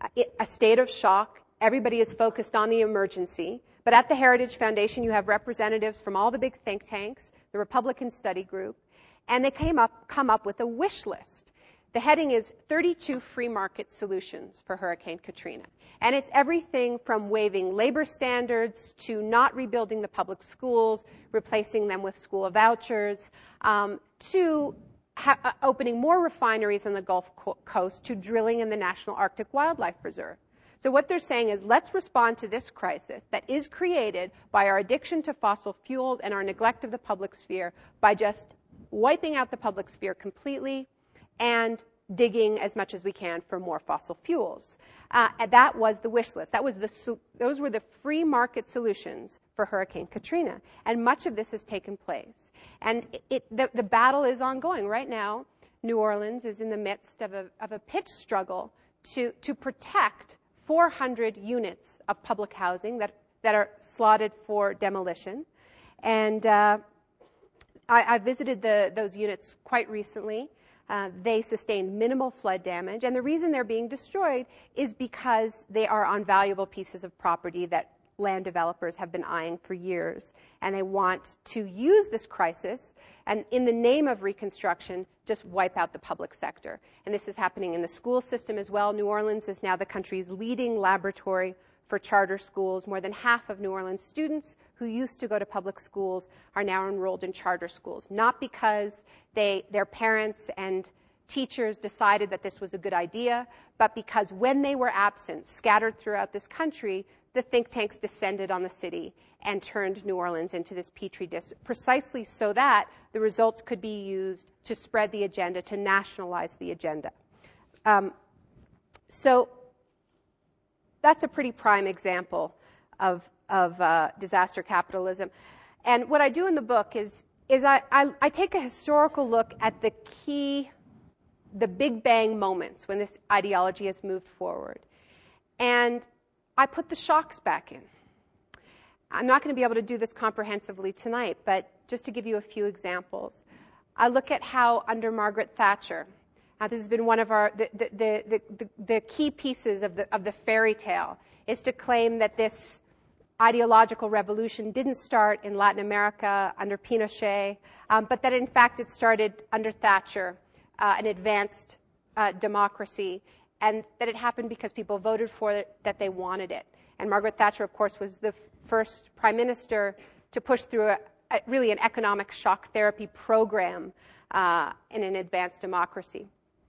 a state of shock. Everybody is focused on the emergency. But at the Heritage Foundation, you have representatives from all the big think tanks, the Republican Study Group, and they came up, come up with a wish list. The heading is thirty-two free market solutions for Hurricane Katrina. And it's everything from waiving labor standards to not rebuilding the public schools, replacing them with school vouchers, um, to ha- uh, opening more refineries on the Gulf Co- Coast, to drilling in the National Arctic Wildlife Reserve. So what they're saying is, let's respond to this crisis that is created by our addiction to fossil fuels and our neglect of the public sphere by just wiping out the public sphere completely and digging as much as we can for more fossil fuels. Uh, and that was the wish list. That was the, those were the free market solutions for Hurricane Katrina. And much of this has taken place. And it, it, the, the battle is ongoing. Right now, New Orleans is in the midst of a, of a pitch struggle to, to protect four hundred units of public housing that, that are slotted for demolition. And uh, I, I visited the, those units quite recently. Uh, they sustained minimal flood damage, and the reason they're being destroyed is because they are on valuable pieces of property that land developers have been eyeing for years, and they want to use this crisis and, in the name of reconstruction, just wipe out the public sector. And this is happening in the school system as well. New Orleans is now the country's leading laboratory for charter schools. More than half of New Orleans students who used to go to public schools are now enrolled in charter schools, not because they, their parents and teachers decided that this was a good idea, but because when they were absent, scattered throughout this country, the think tanks descended on the city and turned New Orleans into this petri dish, precisely so that the results could be used to spread the agenda, to nationalize the agenda. Um, so that's a pretty prime example of, of uh, disaster capitalism. And what I do in the book is, is I, I, I take a historical look at the key, the Big Bang moments when this ideology has moved forward. And I put the shocks back in. I'm not going to be able to do this comprehensively tonight, but just to give you a few examples. I look at how under Margaret Thatcher, uh, this has been one of our, the, the, the, the, the key pieces of the, of the fairy tale, is to claim that this ideological revolution didn't start in Latin America under Pinochet, um, but that in fact it started under Thatcher, uh, an advanced uh, democracy, and that it happened because people voted for it, that they wanted it. And Margaret Thatcher, of course, was the f- first prime minister to push through a, a, really an economic shock therapy program uh, in an advanced democracy.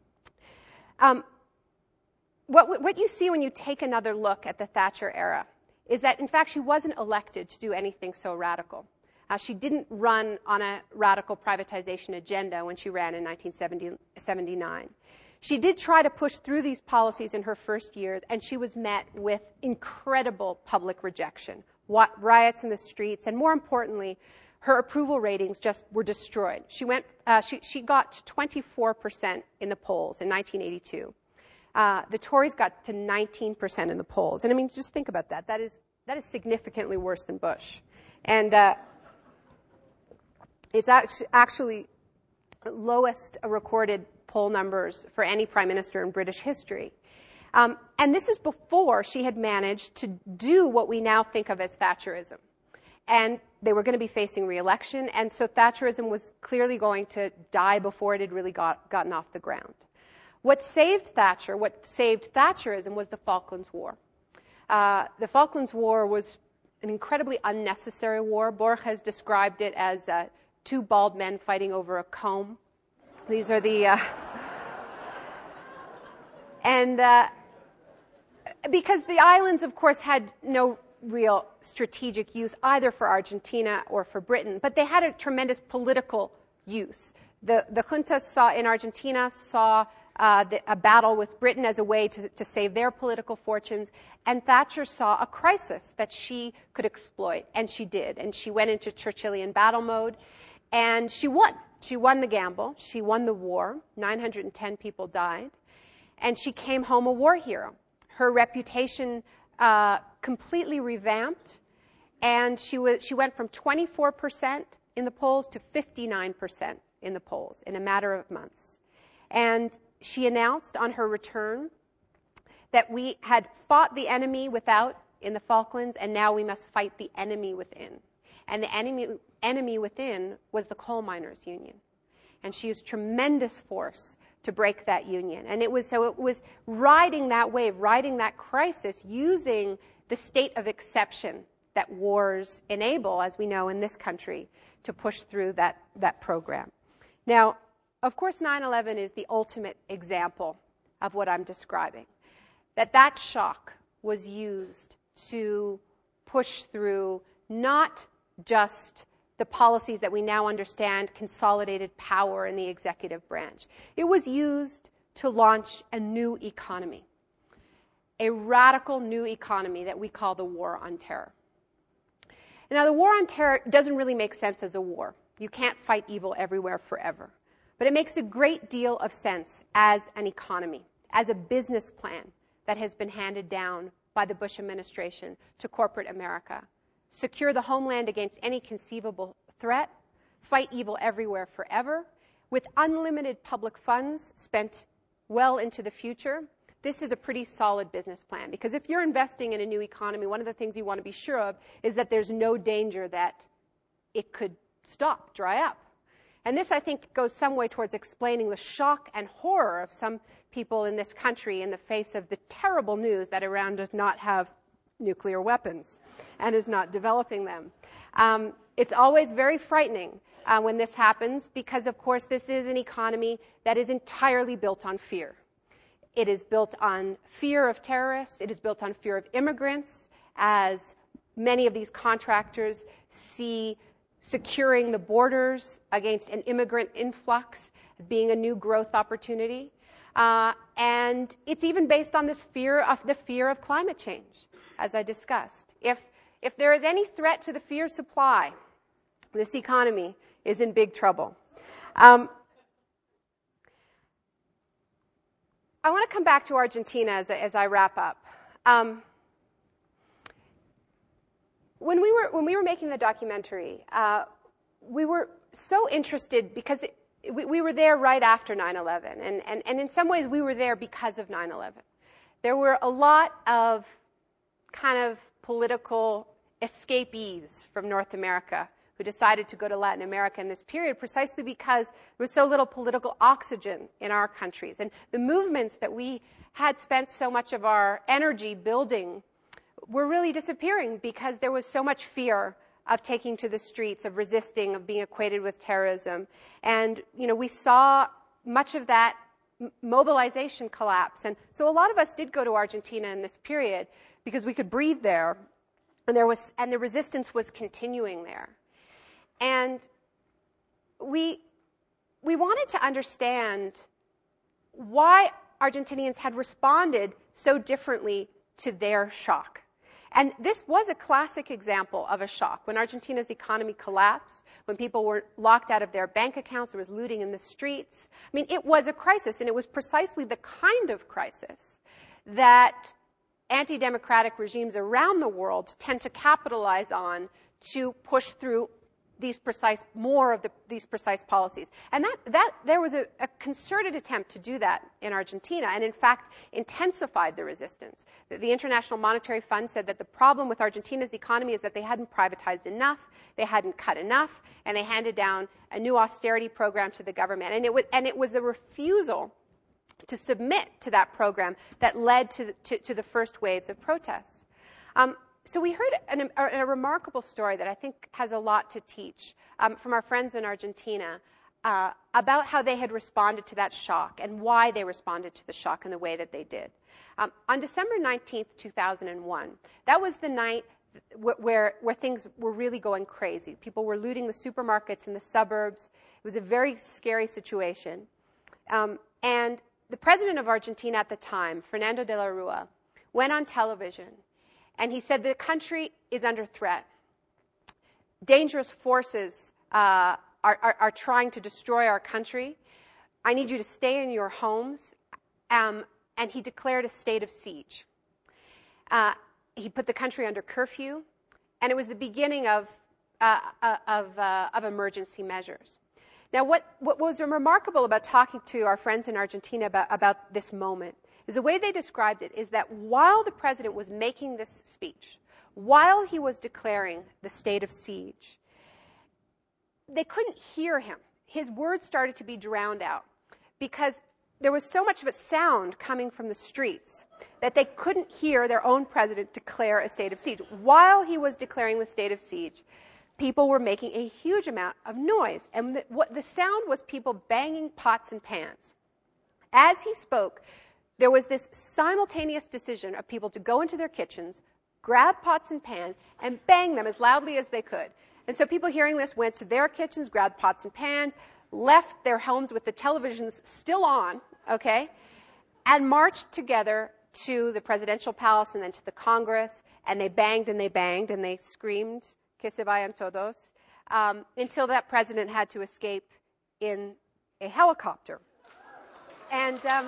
Um, what, what you see when you take another look at the Thatcher era is that, in fact, she wasn't elected to do anything so radical. Uh, she didn't run on a radical privatization agenda when she ran in nineteen seventy-nine. She did try to push through these policies in her first years, and she was met with incredible public rejection, riots in the streets, and more importantly, her approval ratings just were destroyed. She went, uh, she, she got to twenty-four percent in the polls in nineteen eighty-two. Uh, the Tories got to nineteen percent in the polls. And I mean, just think about that. That is, that is significantly worse than Bush. And uh, it's actually lowest recorded poll numbers for any prime minister in British history. Um, and this is before she had managed to do what we now think of as Thatcherism. And they were going to be facing re-election, and so Thatcherism was clearly going to die before it had really got, gotten off the ground. What saved Thatcher, what saved Thatcherism was the Falklands War. Uh, the Falklands War was an incredibly unnecessary war. Borges described it as uh, two bald men fighting over a comb. These are the... Uh, and... Uh, Because the islands, of course, had no real strategic use either for Argentina or for Britain, but they had a tremendous political use. The, the juntas saw in Argentina saw uh, the, a battle with Britain as a way to, to save their political fortunes, and Thatcher saw a crisis that she could exploit, and she did. And she went into Churchillian battle mode, and she won. She won the gamble. She won the war. nine hundred ten people died, and she came home a war hero. Her reputation uh, completely revamped, and she was she went from twenty-four percent in the polls to fifty-nine percent in the polls in a matter of months. And she announced on her return that we had fought the enemy without in the Falklands, and now we must fight the enemy within. And the enemy enemy within was the coal miners' union. And she used tremendous force to break that union. And it was so it was riding that wave, riding that crisis, using the state of exception that wars enable, as we know in this country, to push through that, that program. Now, of course, nine eleven is the ultimate example of what I'm describing. That that shock was used to push through not just the policies that we now understand consolidated power in the executive branch. It was used to launch a new economy, a radical new economy that we call the War on Terror. Now, the War on Terror doesn't really make sense as a war. You can't fight evil everywhere forever. But it makes a great deal of sense as an economy, as a business plan that has been handed down by the Bush administration to corporate America. Secure the homeland against any conceivable threat, fight evil everywhere forever, with unlimited public funds spent well into the future. This is a pretty solid business plan, because if you're investing in a new economy, one of the things you want to be sure of is that there's no danger that it could stop, dry up. And this, I think, goes some way towards explaining the shock and horror of some people in this country in the face of the terrible news that Iran does not have nuclear weapons and is not developing them. Um, it's always very frightening uh, when this happens, because, of course, this is an economy that is entirely built on fear. It is built on fear of terrorists. It is built on fear of immigrants, as many of these contractors see securing the borders against an immigrant influx as being a new growth opportunity. Uh, and it's even based on this fear of the fear of climate change, as I discussed. If, if there is any threat to the fear supply, this economy is in big trouble. Um, I want to come back to Argentina as, as I wrap up. Um, when we were when we were making the documentary, uh, we were so interested because it, we, we were there right after nine eleven, and, and, and in some ways we were there because of nine eleven. There were a lot of kind of political escapees from North America who decided to go to Latin America in this period precisely because there was so little political oxygen in our countries. And the movements that we had spent so much of our energy building were really disappearing because there was so much fear of taking to the streets, of resisting, of being equated with terrorism. And, you know, we saw much of that mobilization collapse. And so a lot of us did go to Argentina in this period because we could breathe there, and there was, and the resistance was continuing there. And we, we wanted to understand why Argentinians had responded so differently to their shock. And this was a classic example of a shock. When Argentina's economy collapsed, when people were locked out of their bank accounts, there was looting in the streets. I mean, it was a crisis, and it was precisely the kind of crisis that anti-democratic regimes around the world tend to capitalize on to push through these precise, more of the, these precise policies. And that, that there was a, a concerted attempt to do that in Argentina, and in fact intensified the resistance. The, the International Monetary Fund said that the problem with Argentina's economy is that they hadn't privatized enough, they hadn't cut enough, and they handed down a new austerity program to the government. And it was, and it was a refusal to submit to that program that led to the, to, to the first waves of protests. Um, So we heard an, a, a remarkable story that I think has a lot to teach um, from our friends in Argentina uh, about how they had responded to that shock and why they responded to the shock in the way that they did. Um, on December nineteenth, two thousand one, that was the night w- where, where things were really going crazy. People were looting the supermarkets in the suburbs. It was a very scary situation. Um, and the president of Argentina at the time, Fernando de la Rúa, went on television and he said the country is under threat. Dangerous forces uh, are, are, are trying to destroy our country. I need you to stay in your homes. Um, and he declared a state of siege. Uh, he put the country under curfew, and it was the beginning of, uh, uh, of, uh, of emergency measures. Now, what, what was remarkable about talking to our friends in Argentina about, about this moment is the way they described it is that while the president was making this speech, while he was declaring the state of siege, they couldn't hear him. His words started to be drowned out because there was so much of a sound coming from the streets that they couldn't hear their own president declare a state of siege. While he was declaring the state of siege, people were making a huge amount of noise. And the, what the sound was people banging pots and pans. As he spoke, there was this simultaneous decision of people to go into their kitchens, grab pots and pans, and bang them as loudly as they could. And so people hearing this went to their kitchens, grabbed pots and pans, left their homes with the televisions still on, okay, and marched together to the presidential palace and then to the Congress, and they banged and they banged and they screamed, que se vayan todos, um, until that president had to escape in a helicopter. And... Um,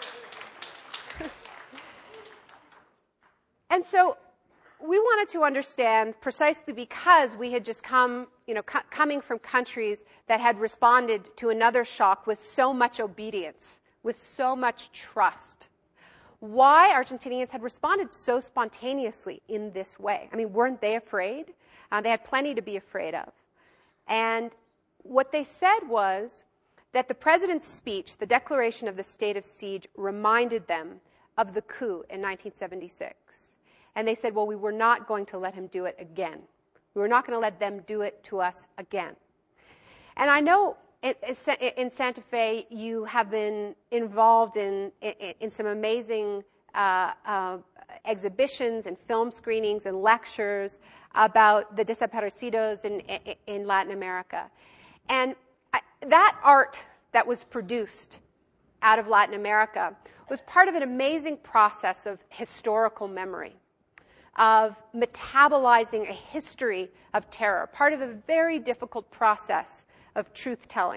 And so we wanted to understand, precisely because we had just come, you know, co- coming from countries that had responded to another shock with so much obedience, with so much trust, why Argentinians had responded so spontaneously in this way. I mean, weren't they afraid? Uh, they had plenty to be afraid of. And what they said was that the president's speech, the declaration of the state of siege, reminded them of the coup in nineteen seventy-six. And they said, well, we were not going to let him do it again. We were not going to let them do it to us again. And I know in Santa Fe you have been involved in, in, in some amazing uh, uh, exhibitions and film screenings and lectures about the desaparecidos in, in, in Latin America. And I, that art that was produced out of Latin America was part of an amazing process of historical memory, of metabolizing a history of terror, part of a very difficult process of truth-telling.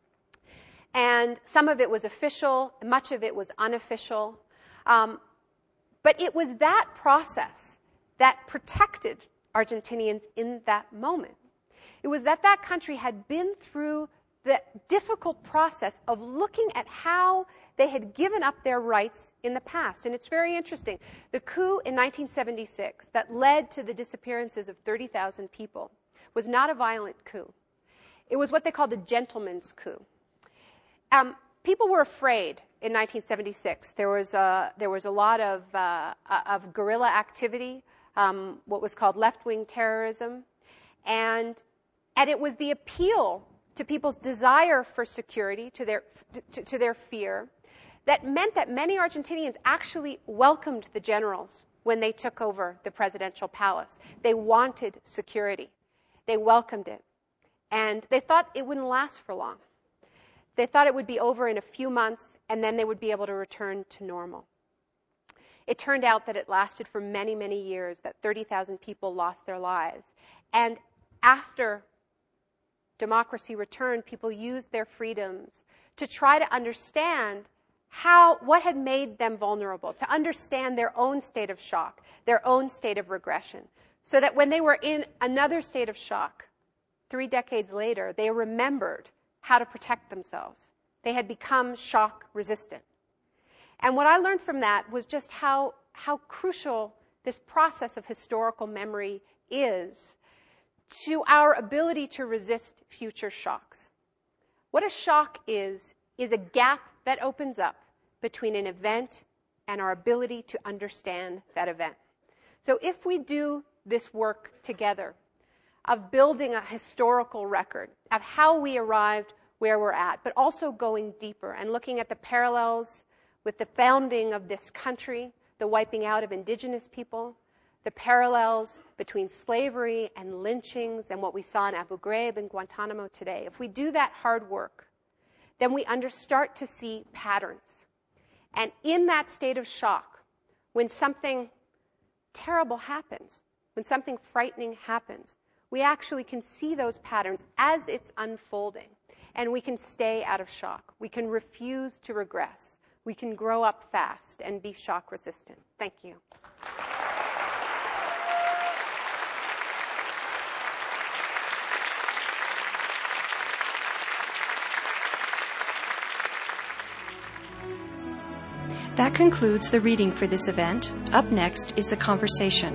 And some of it was official, much of it was unofficial. Um, but it was that process that protected Argentinians in that moment. It was that that country had been through the difficult process of looking at how they had given up their rights in the past. And it's very interesting. The coup in nineteen seventy-six that led to the disappearances of thirty thousand people was not a violent coup. It was what they called a gentleman's coup. Um, people were afraid in nineteen seventy-six. There was a, there was a lot of, uh, of guerrilla activity, um, what was called left-wing terrorism. And, and it was the appeal to people's desire for security, to their, to, to their fear, that meant that many Argentinians actually welcomed the generals when they took over the presidential palace. They wanted security. They welcomed it. And they thought it wouldn't last for long. They thought it would be over in a few months, and then they would be able to return to normal. It turned out that it lasted for many, many years, that thirty thousand people lost their lives. And after democracy returned, people used their freedoms to try to understand how, what had made them vulnerable, to understand their own state of shock, their own state of regression, so that when they were in another state of shock, three decades later, they remembered how to protect themselves. They had become shock resistant. And what I learned from that was just how, how crucial this process of historical memory is to our ability to resist future shocks. What a shock is, is a gap that opens up between an event and our ability to understand that event. So if we do this work together of building a historical record of how we arrived where we're at, but also going deeper and looking at the parallels with the founding of this country, the wiping out of indigenous people, the parallels between slavery and lynchings and what we saw in Abu Ghraib and Guantanamo today. If we do that hard work, then we under start to see patterns. And in that state of shock, when something terrible happens, when something frightening happens, we actually can see those patterns as it's unfolding. And we can stay out of shock. We can refuse to regress. We can grow up fast and be shock resistant. Thank you. That concludes the reading for this event. Up next is the conversation.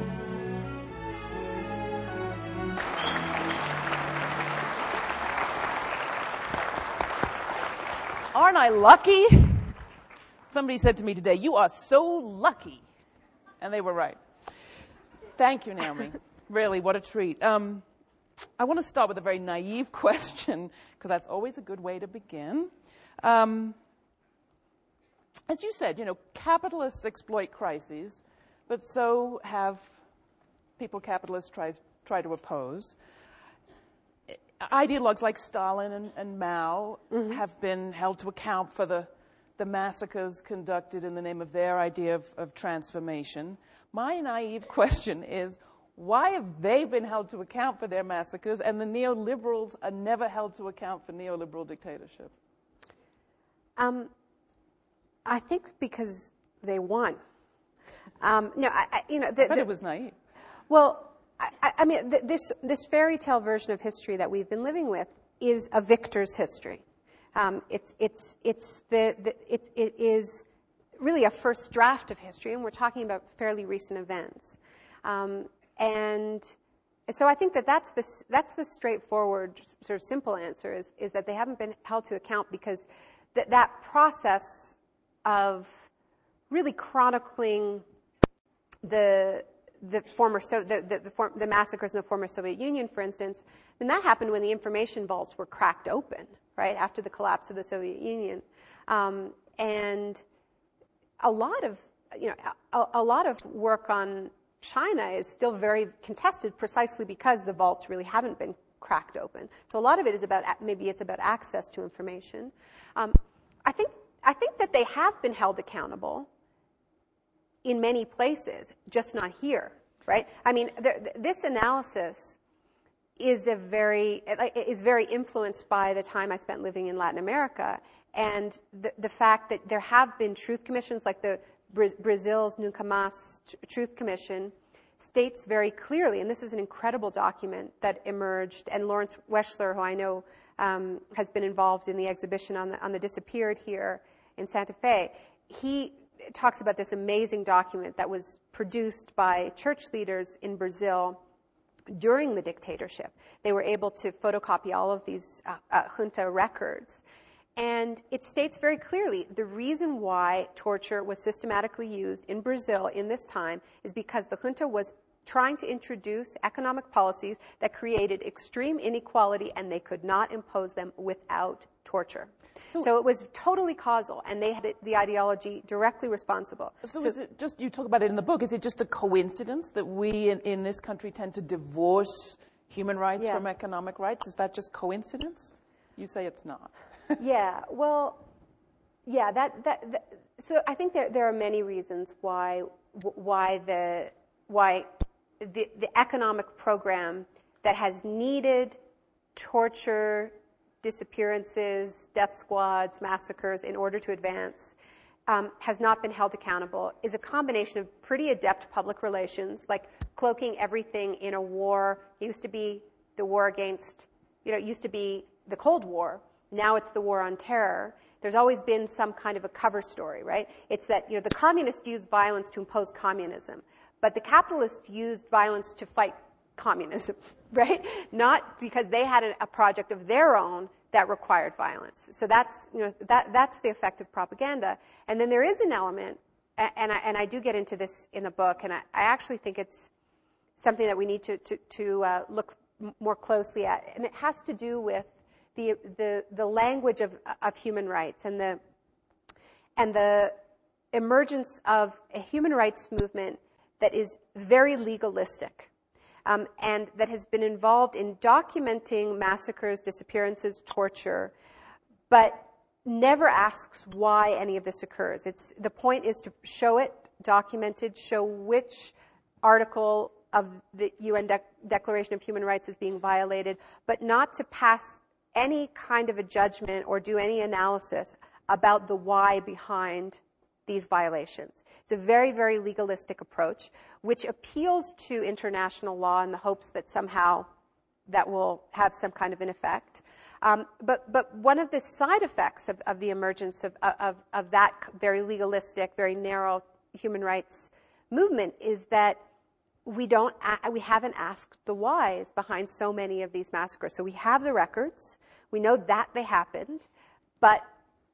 Aren't I lucky? Somebody said to me today, "You are so lucky." And they were right. Thank you, Naomi. Really, what a treat. Um, I want to start with a very naive question, because that's always a good way to begin. Um, as you said, you know, capitalists exploit crises, but so have people capitalists try, try to oppose. Ideologues like Stalin and, and Mao mm-hmm. have been held to account for the, the massacres conducted in the name of their idea of, of transformation. My naive question is, why have they been held to account for their massacres and the neoliberals are never held to account for neoliberal dictatorship? Um, I think because they won. Um, no, I, I, you know, the, I thought the, it was naive. Well, I, I mean, th- this this fairy tale version of history that we've been living with is a victor's history. Um, it's it's it's the, the it it is really a first draft of history, and we're talking about fairly recent events. Um, and so I think that that's the that's the straightforward, sort of simple answer is is that they haven't been held to account because that that process of really chronicling the the former so the the, the, form, the massacres in the former Soviet Union, for instance, and that happened when the information vaults were cracked open, right after the collapse of the Soviet Union, um, and a lot of you know a, a lot of work on China is still very contested, precisely because the vaults really haven't been cracked open. So a lot of it is about maybe it's about access to information. Um, I think I think that they have been held accountable in many places, just not here, right? I mean, the, this analysis is a very is very influenced by the time I spent living in Latin America and the, the fact that there have been truth commissions, like the Brazil's Nunca Mas Truth Commission, states very clearly, and this is an incredible document that emerged, and Lawrence Weschler, who I know um, has been involved in the exhibition on the on the disappeared here in Santa Fe, he talks about this amazing document that was produced by church leaders in Brazil during the dictatorship. They were able to photocopy all of these uh, uh, junta records. And it states very clearly the reason why torture was systematically used in Brazil in this time is because the junta was trying to introduce economic policies that created extreme inequality, and they could not impose them without torture. So, so it was totally causal, and they had the ideology directly responsible. So, so is it just, you talk about it in the book, is it just a coincidence that we in, in this country tend to divorce human rights yeah. from economic rights? Is that just coincidence? You say it's not. yeah, well, yeah, that, that, that so I think there there are many reasons why why the why the the economic program that has needed torture, disappearances, death squads, massacres in order to advance, um, has not been held accountable, is a combination of pretty adept public relations, like cloaking everything in a war. It used to be the war against, you know, it used to be the Cold War. Now it's the war on terror. There's always been some kind of a cover story, right? It's that, you know, the communists used violence to impose communism, but the capitalists used violence to fight communism, right? Not because they had a, a project of their own that required violence. So that's, you know, that, that's the effect of propaganda. And then there is an element, and I, and I do get into this in the book, and I, I actually think it's something that we need to, to, to uh, look m- more closely at, and it has to do with the, the, the language of, of human rights and the, and the emergence of a human rights movement that is very legalistic. Um, and that has been involved in documenting massacres, disappearances, torture, but never asks why any of this occurs. It's, the point is to show it documented, show which article of the U N De- Declaration of Human Rights is being violated, but not to pass any kind of a judgment or do any analysis about the why behind these violations. It's a very, very legalistic approach, which appeals to international law in the hopes that somehow that will have some kind of an effect. Um, but, but one of the side effects of, of the emergence of, of, of that very legalistic, very narrow human rights movement is that we don't, we haven't asked the whys behind so many of these massacres. So we have the records, we know that they happened, but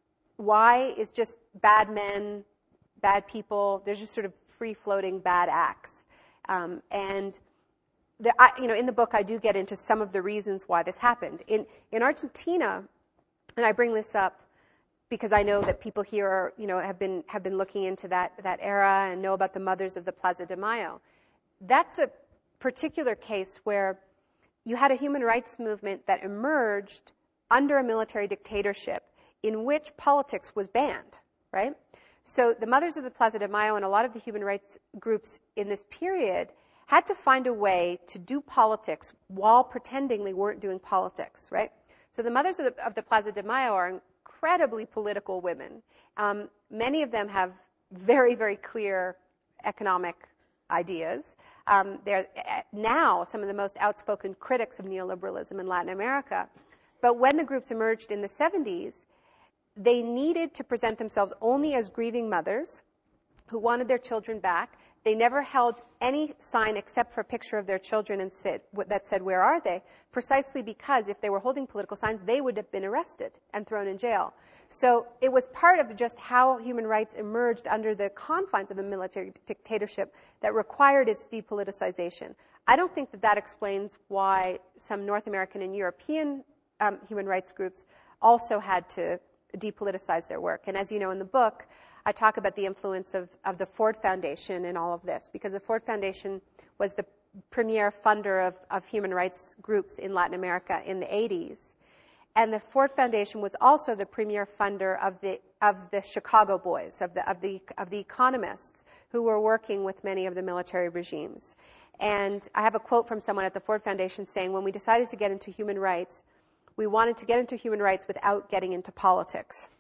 why is just bad men, bad people. There's just sort of free-floating bad acts. Um, and the, I, you know, in the book, I do get into some of the reasons why this happened. In, in Argentina, and I bring this up because I know that people here are, you know, have been have been looking into that that era and know about the mothers of the Plaza de Mayo. That's a particular case where you had a human rights movement that emerged under a military dictatorship in which politics was banned, right? So the Mothers of the Plaza de Mayo and a lot of the human rights groups in this period had to find a way to do politics while pretending they weren't doing politics, right? So the Mothers of the, of the Plaza de Mayo are incredibly political women. Um, many of them have very, very clear economic ideas. Um, they're now some of the most outspoken critics of neoliberalism in Latin America. But when the groups emerged in the seventies, they needed to present themselves only as grieving mothers who wanted their children back. They never held any sign except for a picture of their children and said, that said, "Where are they?" Precisely because if they were holding political signs, they would have been arrested and thrown in jail. So it was part of just how human rights emerged under the confines of a military dictatorship that required its depoliticization. I don't think that that explains why some North American and European um, human rights groups also had to depoliticize their work. And as you know in the book, I talk about the influence of, of the Ford Foundation in all of this, because the Ford Foundation was the premier funder of, of human rights groups in Latin America in the eighties. And the Ford Foundation was also the premier funder of the of the Chicago Boys, of the of the of the economists who were working with many of the military regimes. And I have a quote from someone at the Ford Foundation saying, "When we decided to get into human rights, we wanted to get into human rights without getting into politics,"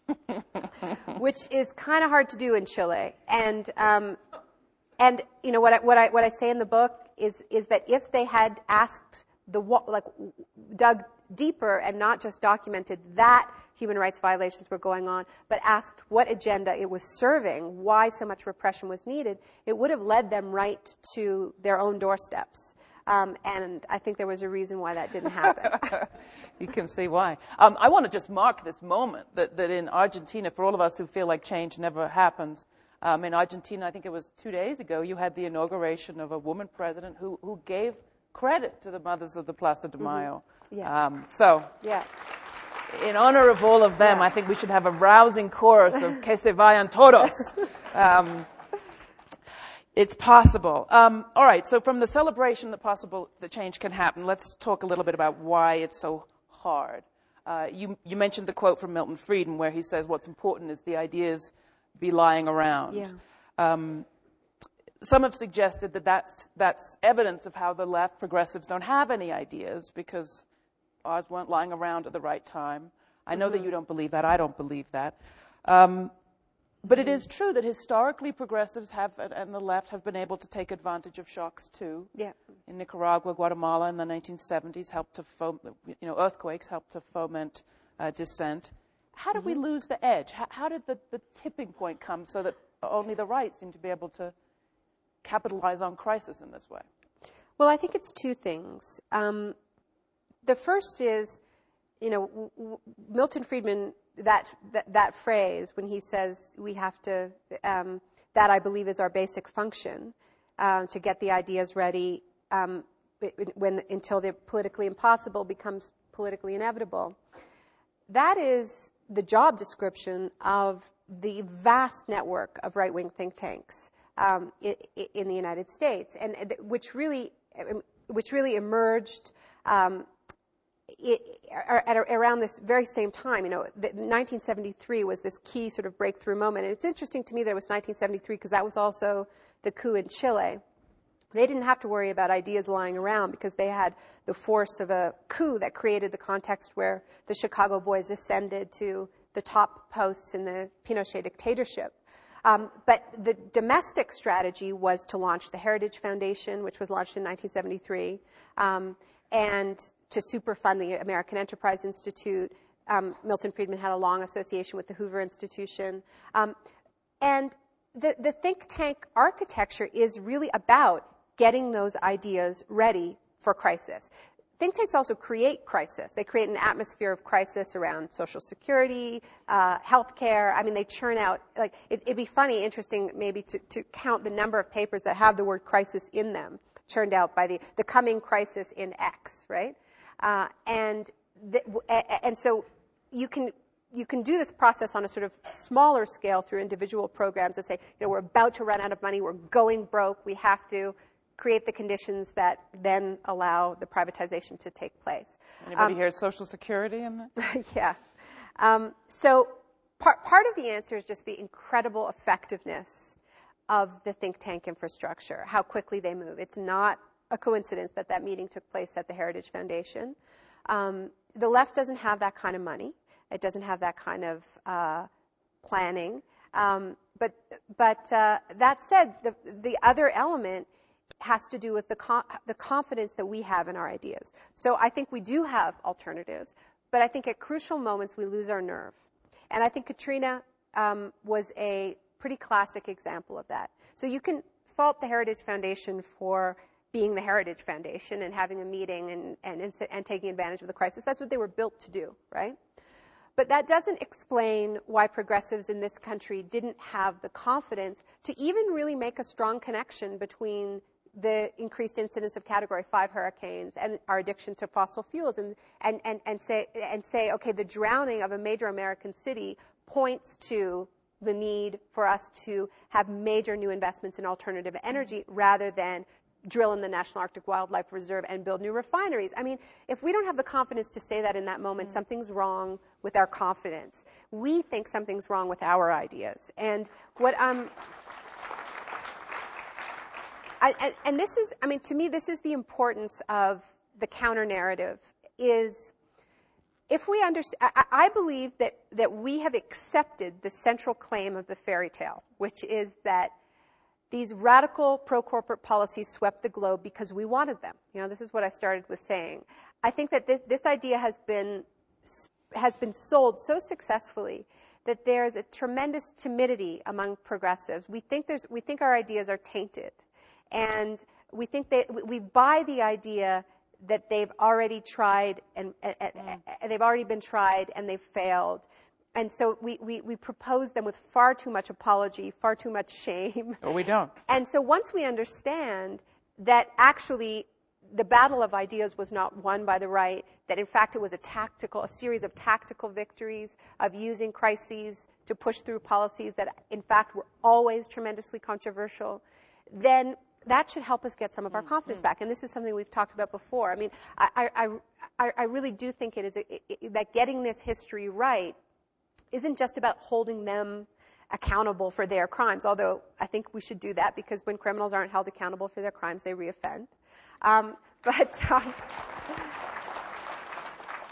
which is kind of hard to do in Chile. And um, and you know what I, what I what I say in the book is is that if they had asked the like dug deeper and not just documented that human rights violations were going on, but asked what agenda it was serving, why so much repression was needed, it would have led them right to their own doorsteps. Um, and I think there was a reason why that didn't happen. You can see why. Um, I want to just mark this moment that, that in Argentina, for all of us who feel like change never happens, um, in Argentina, I think it was two days ago, you had the inauguration of a woman president who, who gave credit to the Mothers of the Plaza de Mayo. Mm-hmm. Yeah. Um, so, yeah. in honor of all of them, yeah. I think we should have a rousing chorus of Que se vayan todos. Um, It's possible. Um, all right, so from the celebration that possible that change can happen, let's talk a little bit about why it's so hard. Uh, you, you mentioned the quote from Milton Friedman where he says what's important is the ideas be lying around. Yeah. Um, some have suggested that that's, that's evidence of how the left progressives don't have any ideas because Ours weren't lying around at the right time. I know mm-hmm. that you don't believe that. I don't believe that. Um, but it is true that historically progressives have, and the left have been able to take advantage of shocks too. Yeah. In Nicaragua, Guatemala in the nineteen seventies helped to foment, you know, earthquakes helped to foment uh, dissent. How did mm-hmm. we lose the edge? How, how did the, the tipping point come so that only the right seemed to be able to capitalize on crisis in this way? Well, I think it's two things. Um, the first is, you know, w- w- Milton Friedman, that, that that phrase, when he says we have to, um, that I believe is our basic function, uh, to get the ideas ready um, when until the politically impossible becomes politically inevitable. That is the job description of the vast network of right-wing think tanks um, in, in the United States, and which really, which really emerged um, it, at around this very same time. You know, the, nineteen seventy-three was this key sort of breakthrough moment, and it's interesting to me that it was nineteen seventy-three because that was also the coup in Chile. They didn't have to worry about ideas lying around because they had the force of a coup that created the context where the Chicago Boys ascended to the top posts in the Pinochet dictatorship. Um, but the domestic strategy was to launch the Heritage Foundation, which was launched in nineteen seventy-three, um, and to superfund the American Enterprise Institute. Um, Milton Friedman had a long association with the Hoover Institution. Um, and the, the think tank architecture is really about getting those ideas ready for crisis. Think tanks also create crisis. They create an atmosphere of crisis around Social Security, uh, healthcare. I mean, they churn out, like, it, it'd be funny, interesting maybe to, to count the number of papers that have the word crisis in them, churned out by the, the coming crisis in X, right? Uh, and, the, and so you can, you can do this process on a sort of smaller scale through individual programs of say, you know, we're about to run out of money, we're going broke, we have to create the conditions that then allow the privatization to take place. Anybody um, hear Social Security in that? Yeah. Um, so part, part of the answer is just the incredible effectiveness of the think tank infrastructure, how quickly they move. It's not a coincidence that that meeting took place at the Heritage Foundation. Um, the left doesn't have that kind of money. It doesn't have that kind of uh, planning. Um, but but uh, that said, the, the other element has to do with the com- the confidence that we have in our ideas. So I think we do have alternatives, but I think at crucial moments we lose our nerve. And I think Katrina um, was a pretty classic example of that. So you can fault the Heritage Foundation for being the Heritage Foundation and having a meeting and, and, and taking advantage of the crisis. That's what they were built to do, right? But that doesn't explain why progressives in this country didn't have the confidence to even really make a strong connection between the increased incidence of Category five hurricanes and our addiction to fossil fuels, and, and, and, and, say, and say, okay, the drowning of a major American city points to the need for us to have major new investments in alternative energy rather than drill in the National Arctic Wildlife Reserve and build new refineries. I mean, if we don't have the confidence to say that in that moment, mm-hmm. something's wrong with our confidence. We think something's wrong with our ideas. And what um. I, and this is, I mean, to me, this is the importance of the counter-narrative, is if we understand, I, I believe that, that we have accepted the central claim of the fairy tale, which is that these radical pro-corporate policies swept the globe because we wanted them. You know, this is what I started with saying. I think that this, this idea has been, has been sold so successfully that there's a tremendous timidity among progressives. We think, there's, we think our ideas are tainted. And we think that we buy the idea that they've already tried and, and, mm. and they've already been tried and they've failed. And so we, we, we propose them with far too much apology, far too much shame. Or we don't. And so once we understand that actually the battle of ideas was not won by the right, that in fact it was a tactical, a series of tactical victories of using crises to push through policies that in fact were always tremendously controversial, then that should help us get some of our confidence back. And this is something we've talked about before. I mean, I, I, I, I really do think it is a, it, that getting this history right isn't just about holding them accountable for their crimes, although I think we should do that because when criminals aren't held accountable for their crimes, they reoffend. Um, but um,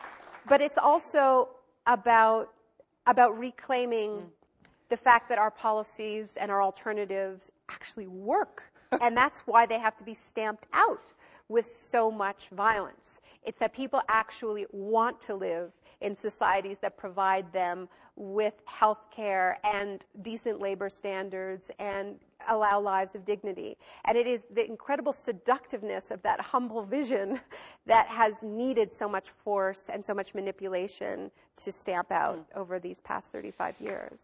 but it's also about about reclaiming mm. the fact that our policies and our alternatives actually work. And that's why they have to be stamped out with so much violence. It's that people actually want to live in societies that provide them with health care and decent labor standards and allow lives of dignity. And it is the incredible seductiveness of that humble vision that has needed so much force and so much manipulation to stamp out mm. over these past thirty-five years.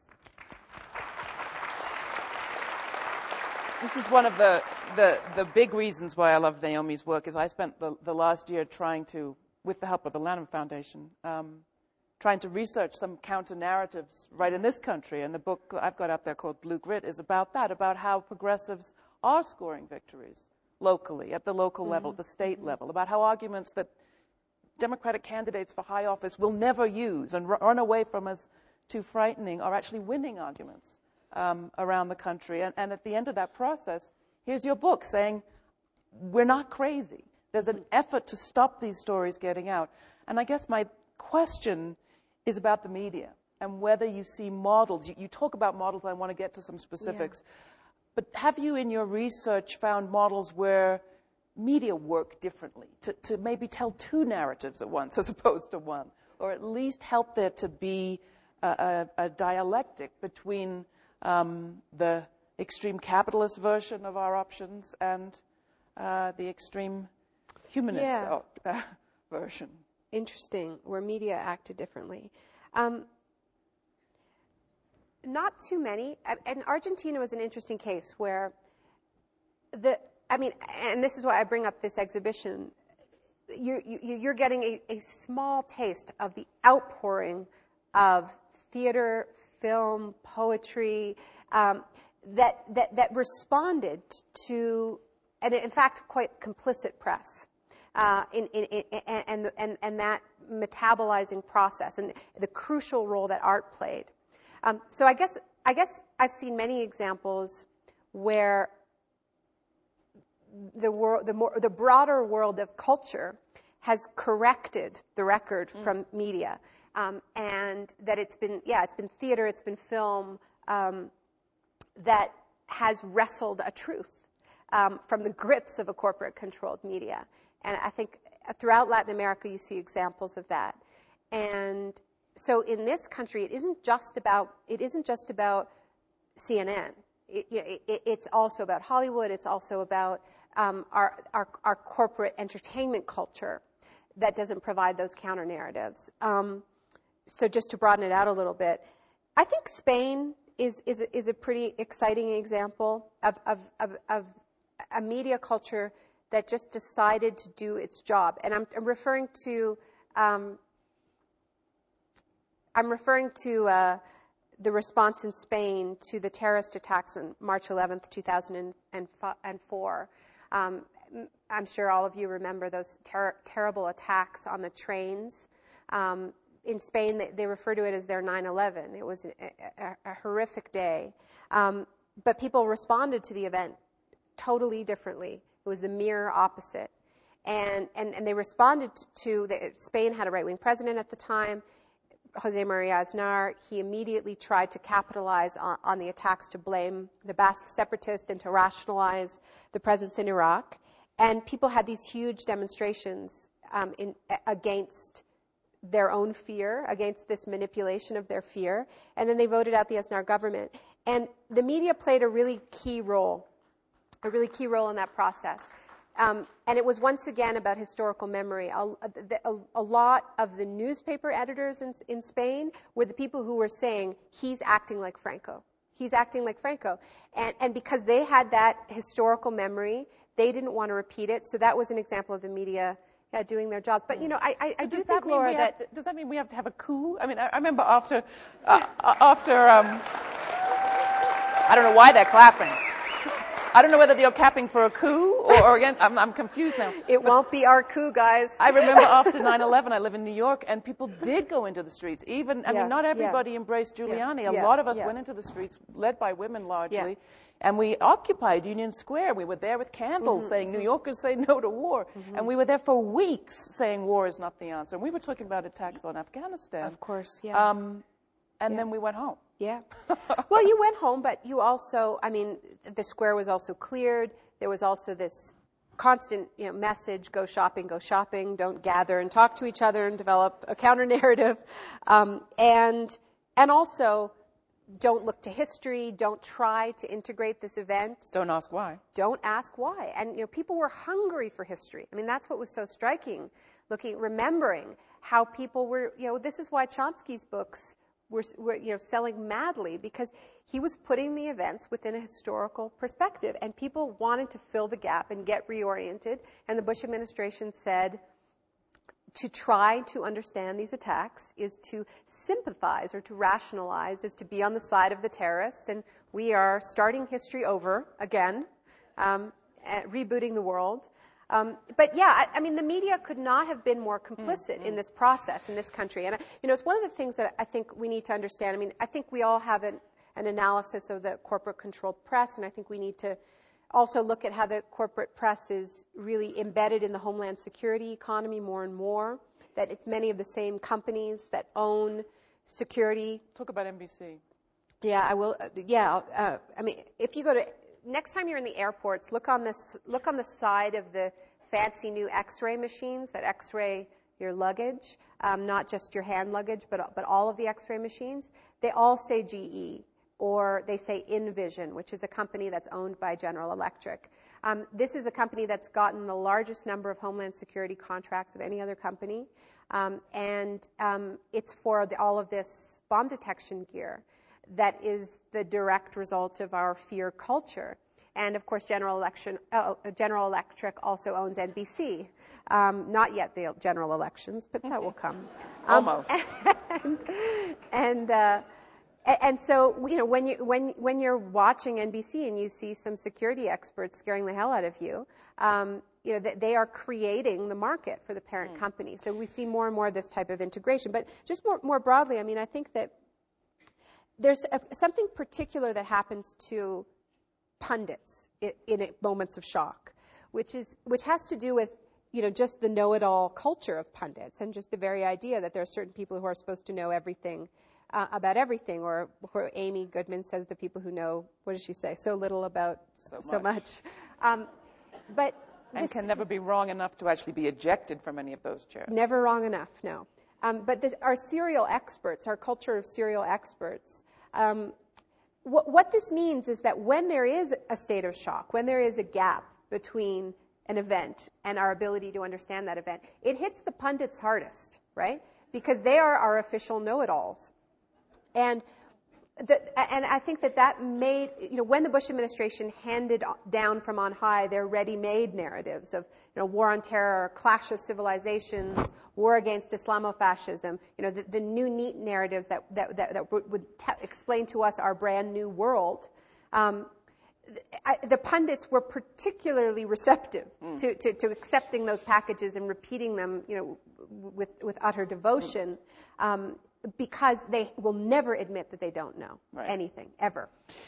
This is one of the, the, the big reasons why I love Naomi's work, is I spent the, the last year trying to, with the help of the Lanham Foundation, um, trying to research some counter-narratives right in this country. And the book I've got up there called Blue Grit is about that, about how progressives are scoring victories locally, at the local mm-hmm. level, the state mm-hmm. level, about how arguments that Democratic candidates for high office will never use and r- run away from as too frightening are actually winning arguments um, around the country. And, and at the end of that process, here's your book saying, we're not crazy. There's an effort to stop these stories getting out. And I guess my question is about the media and whether you see models. You, you talk about models. I want to get to some specifics. Yeah. But have you, in your research, found models where media work differently, to, to maybe tell two narratives at once as opposed to one, or at least help there to be a, a, a dialectic between um, the extreme capitalist version of our options and uh, the extreme humanist yeah. uh, version? Interesting, where media acted differently. Um, not too many. And Argentina was an interesting case where the, I mean, and this is why I bring up this exhibition. You're, you, you're getting a, a small taste of the outpouring of theater, film, poetry um, that, that, that responded to, and in fact, quite complicit press. Uh, in, in, in, and, and, and that metabolizing process and the crucial role that art played. Um, so I guess, I guess I've seen many examples where the, wor- the, more, the broader world of culture has corrected the record mm. from media. Um, and that it's been, yeah, it's been theater, it's been film um, that has wrestled a truth um, from the grips of a corporate-controlled media. And I think throughout Latin America, you see examples of that. And so in this country, it isn't just about, it isn't just about C N N. It, it, it's also about Hollywood. It's also about um, our, our, our corporate entertainment culture that doesn't provide those counter narratives. Um, so just to broaden it out a little bit, I think Spain is is, is a pretty exciting example of, of, of, of a media culture that just decided to do its job. And I'm, I'm referring to, um, I'm referring to uh, the response in Spain to the terrorist attacks on March eleventh, two thousand four. Um, I'm sure all of you remember those ter- terrible attacks on the trains. Um, in Spain, they, they refer to it as their nine eleven. It was a, a, a horrific day. Um, but people responded to the event totally differently. It was the mirror opposite. And, and, and they responded to, the, Spain had a right-wing president at the time, Jose Maria Aznar. He immediately tried to capitalize on, on the attacks to blame the Basque separatists and to rationalize the presence in Iraq. And people had these huge demonstrations um, in, against their own fear, against this manipulation of their fear. And then they voted out the Aznar government. And the media played a really key role. a really key role in that process. Um, and it was once again about historical memory. A, a, a lot of the newspaper editors in, in Spain were the people who were saying, he's acting like Franco. He's acting like Franco. And, and because they had that historical memory, they didn't want to repeat it. So that was an example of the media yeah, doing their jobs. But, you know, I, I, so I do think, Laura, that... To, does that mean we have to have a coup? I mean, I, I remember after... Uh, after um, I don't know why they're clapping. I don't know whether you're capping for a coup or, or again, I'm, I'm confused now. It but won't be our coup, guys. I remember after nine eleven, I live in New York, and people did go into the streets. Even, I yeah, mean, not everybody yeah. embraced Giuliani. Yeah, a yeah, lot of us yeah. went into the streets, led by women largely. Yeah. And we occupied Union Square. We were there with candles mm-hmm. saying, New Yorkers say no to war. Mm-hmm. And we were there for weeks saying war is not the answer. And we were talking about attacks on Afghanistan. Of course, yeah. Um, and yeah. then we went home. Yeah. Well, you went home, but you also, I mean, the square was also cleared. There was also this constant, you know, message, go shopping, go shopping, don't gather and talk to each other and develop a counter-narrative. Um, and, and also, don't look to history, don't try to integrate this event. Don't ask why. Don't ask why. And, you know, people were hungry for history. I mean, that's what was so striking, looking, remembering how people were, you know, this is why Chomsky's books were, were, you know, selling madly, because he was putting the events within a historical perspective, and people wanted to fill the gap and get reoriented. And the Bush administration said, to try to understand these attacks is to sympathize or to rationalize, is to be on the side of the terrorists, and we are starting history over again, um, rebooting the world. Um, but yeah, I, I mean, the media could not have been more complicit mm-hmm. in this process in this country. And, you know, it's one of the things that I think we need to understand. I mean, I think we all have an, an analysis of the corporate-controlled press, and I think we need to also look at how the corporate press is really embedded in the homeland security economy more and more, that it's many of the same companies that own security. Talk about N B C. Yeah, I will. Uh, yeah, uh, I mean, if you go to, next time you're in the airports, look on this, look on the side of the fancy new X-ray machines that X-ray your luggage, um, not just your hand luggage, but but all of the X-ray machines. They all say G E. Or they say InVision, which is a company that's owned by General Electric. Um, this is a company that's gotten the largest number of Homeland Security contracts of any other company. Um, and um, it's for the, all of this bomb detection gear that is the direct result of our fear culture. And, of course, General, Election, uh, General Electric also owns N B C. Um, not yet the general elections, but that will come. Um, Almost. And... and uh, And so, you know, when you when when you're watching N B C and you see some security experts scaring the hell out of you, um, you know, they, they are creating the market for the parent mm. company. So we see more and more of this type of integration. But just more more broadly, I mean, I think that there's a, something particular that happens to pundits in, in moments of shock, which is which has to do with, you know, just the know-it-all culture of pundits, and just the very idea that there are certain people who are supposed to know everything. Uh, about everything, or, or Amy Goodman says the people who know, what does she say, so little about so much. So much. Um, but and can never be wrong enough to actually be ejected from any of those chairs. Never wrong enough, no. Um, but this, our serial experts, our culture of serial experts, um, wh- what this means is that when there is a state of shock, when there is a gap between an event and our ability to understand that event, it hits the pundits hardest, right? Because they are our official know-it-alls. And the, and I think that that made, you know, when the Bush administration handed down from on high their ready-made narratives of, you know, war on terror, clash of civilizations, war against Islamofascism, you know, the, the new neat narratives that that that, that would te- explain to us our brand new world. Um, I, the pundits were particularly receptive mm. to, to, to accepting those packages and repeating them, you know, with with utter devotion. Mm. Um, because they will never admit that they don't know right. anything, ever.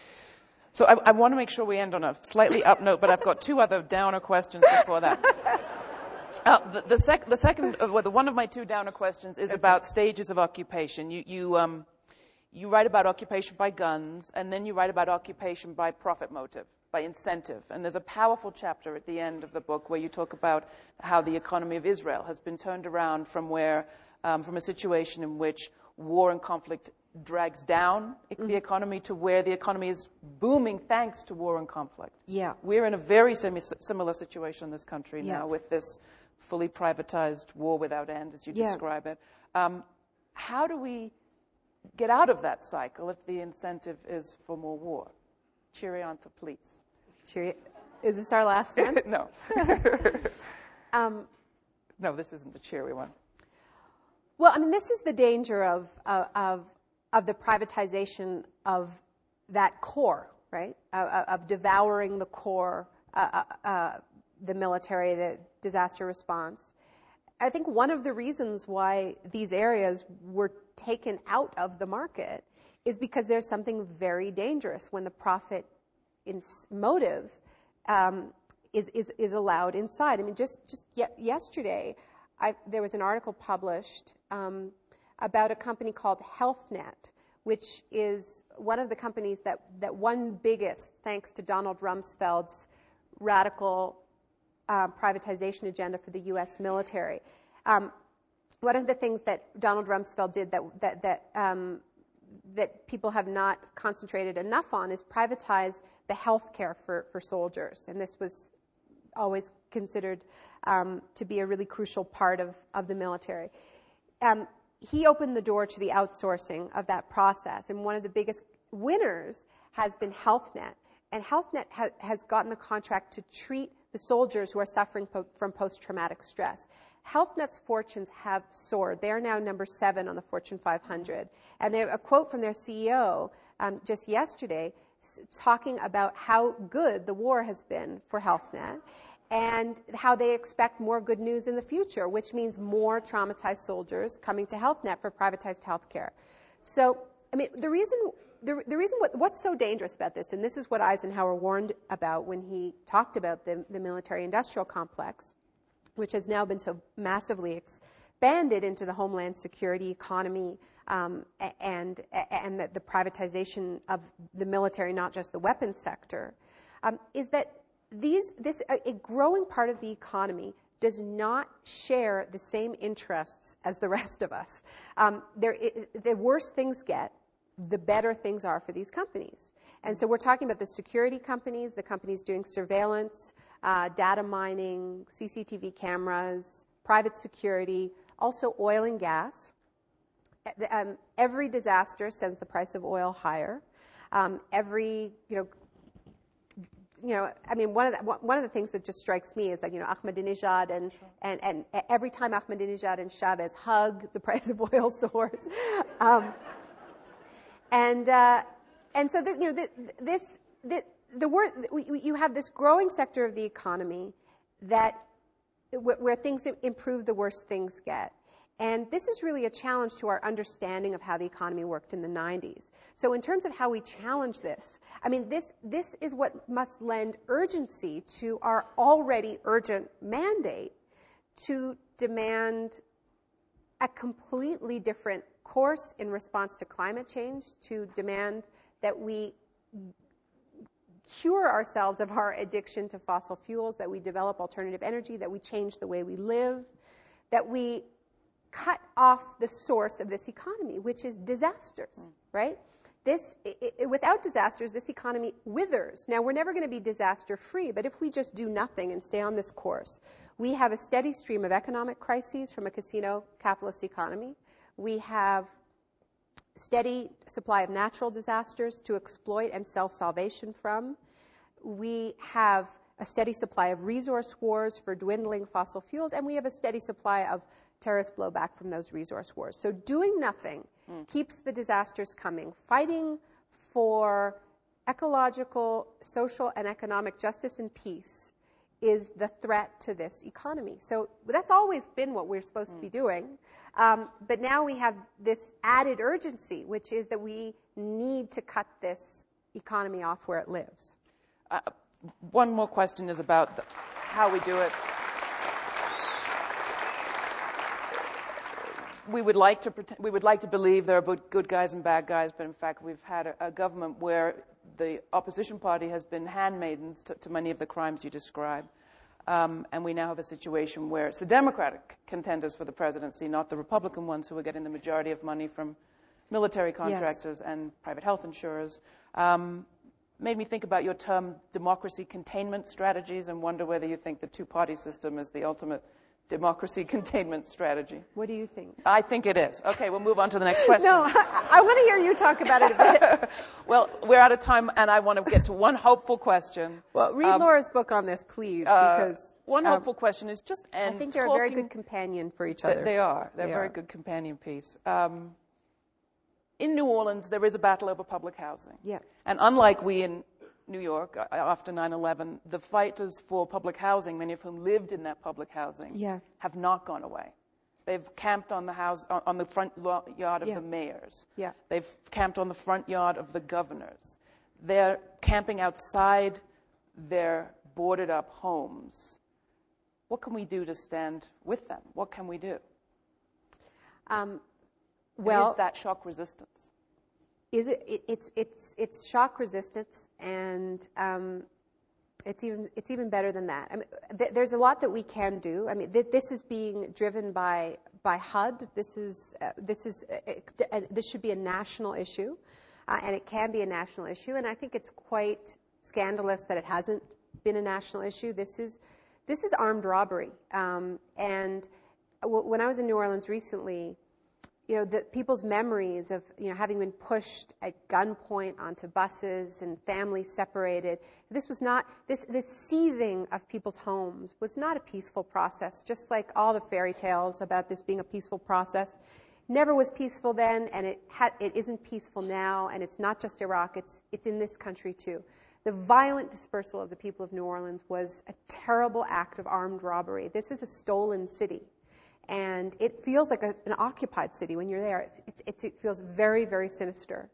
So I, I want to make sure we end on a slightly up note, but I've got two other downer questions before that. Uh, the, the, sec, the second, uh, well, the one of my two downer questions is about stages of occupation. You, you, um, you write about occupation by guns, and then you write about occupation by profit motive, by incentive. And there's a powerful chapter at the end of the book where you talk about how the economy of Israel has been turned around from where, um, from a situation in which war and conflict drags down mm-hmm. the economy to where the economy is booming thanks to war and conflict. Yeah. We're in a very semi- similar situation in this country yeah. now with this fully privatized war without end, as you yeah. describe it. Um, how do we get out of that cycle if the incentive is for more war? Cheery answer, please. Cheery. Is this our last one? No. um, no, this isn't a cheery one. Well, I mean, this is the danger of, uh, of, of the privatization of that core, right? Uh, of devouring the core, uh, uh, the military, the disaster response. I think one of the reasons why these areas were taken out of the market is because there's something very dangerous when the profit in motive um, is, is is allowed inside. I mean, just just ye- yesterday, I, there was an article published um, about a company called HealthNet, which is one of the companies that, that won biggest thanks to Donald Rumsfeld's radical uh, privatization agenda for the U S military. Um, one of the things that Donald Rumsfeld did that that that um, that people have not concentrated enough on is privatize the health care for, for soldiers. And this was always considered um, to be a really crucial part of, of the military. Um, he opened the door to the outsourcing of that process. And one of the biggest winners has been HealthNet. And HealthNet ha- has gotten the contract to treat the soldiers who are suffering po- from post-traumatic stress. HealthNet's fortunes have soared. They are now number seven on the Fortune five hundred. And they have a quote from their C E O um, just yesterday s- talking about how good the war has been for HealthNet and how they expect more good news in the future, which means more traumatized soldiers coming to HealthNet for privatized health care. So, I mean, the reason, the, the reason what, what's so dangerous about this, and this is what Eisenhower warned about when he talked about the, the military-industrial complex, which has now been so massively expanded into the homeland security economy um, and, and the, the privatization of the military, not just the weapons sector, um, is that these, this, a, a growing part of the economy does not share the same interests as the rest of us. Um, there, it, the worse things get, the better things are for these companies. And so we're talking about the security companies, the companies doing surveillance, uh, data mining, C C T V cameras, private security, also oil and gas. Um, every disaster sends the price of oil higher. Um, every, you know, you know, I mean, one of the one of the things that just strikes me is that, you know, Ahmadinejad and sure. and, and every time Ahmadinejad and Chavez hug, the price of oil soars. um, and uh, and so, this, you know, this, this the word you have this growing sector of the economy that where things improve, the worse things get. And this is really a challenge to our understanding of how the economy worked in the nineties. So in terms of how we challenge this, I mean, this, this is what must lend urgency to our already urgent mandate to demand a completely different course in response to climate change, to demand that we cure ourselves of our addiction to fossil fuels, that we develop alternative energy, that we change the way we live, that we cut off the source of this economy, which is disasters, mm. right? This, it, it, without disasters, this economy withers. Now, we're never going to be disaster-free, but if we just do nothing and stay on this course, we have a steady stream of economic crises from a casino capitalist economy. We have steady supply of natural disasters to exploit and self-salvation from. We have a steady supply of resource wars for dwindling fossil fuels, and we have a steady supply of terrorist blowback from those resource wars. So doing nothing mm. keeps the disasters coming. Fighting for ecological, social, and economic justice and peace is the threat to this economy. So that's always been what we're supposed mm. to be doing. Um, but now we have this added urgency, which is that we need to cut this economy off where it lives. Uh, one more question is about the, how we do it. We would like to pretend, we would like to believe there are good guys and bad guys, but in fact we've had a, a government where the opposition party has been handmaidens to, to many of the crimes you describe. Um, and we now have a situation where it's the Democratic contenders for the presidency, not the Republican ones who are getting the majority of money from military contractors yes. and private health insurers. Um, made me think about your term democracy containment strategies and wonder whether you think the two-party system is the ultimate democracy containment strategy. What do you think? I think it is. Okay, we'll move on to the next question. No, I, I want to hear you talk about it a bit. Well, we're out of time, and I want to get to one hopeful question. Well, read um, Laura's book on this, please, uh, because... One um, hopeful question is just end I think they're talking, a very good companion for each other. They are. They're they a very are. good companion piece. Um, in New Orleans, there is a battle over public housing. Yeah. And unlike we in New York, after nine eleven, the fighters for public housing, many of whom lived in that public housing, yeah. have not gone away. They've camped on the house on, on the front yard of yeah. the mayors. Yeah. They've camped on the front yard of the governors. They're camping outside their boarded-up homes. What can we do to stand with them? What can we do? Um, well, is that shock resistance? Is it? it it's it's it's shock resistance, and um, it's even it's even better than that. I mean, th- there's a lot that we can do. I mean, th- this is being driven by by H U D. This is uh, this is uh, uh, this should be a national issue, uh, and it can be a national issue. And I think it's quite scandalous that it hasn't been a national issue. This is this is armed robbery. Um, and w- when I was in New Orleans recently, you know, the people's memories of, you know, having been pushed at gunpoint onto buses and families separated. This was not, this, this seizing of people's homes was not a peaceful process, just like all the fairy tales about this being a peaceful process. Never was peaceful then, and it ha- it isn't peaceful now, and it's not just Iraq, it's it's in this country too. The violent dispersal of the people of New Orleans was a terrible act of armed robbery. This is a stolen city. And it feels like a, an occupied city when you're there. It, it, it feels very, very sinister.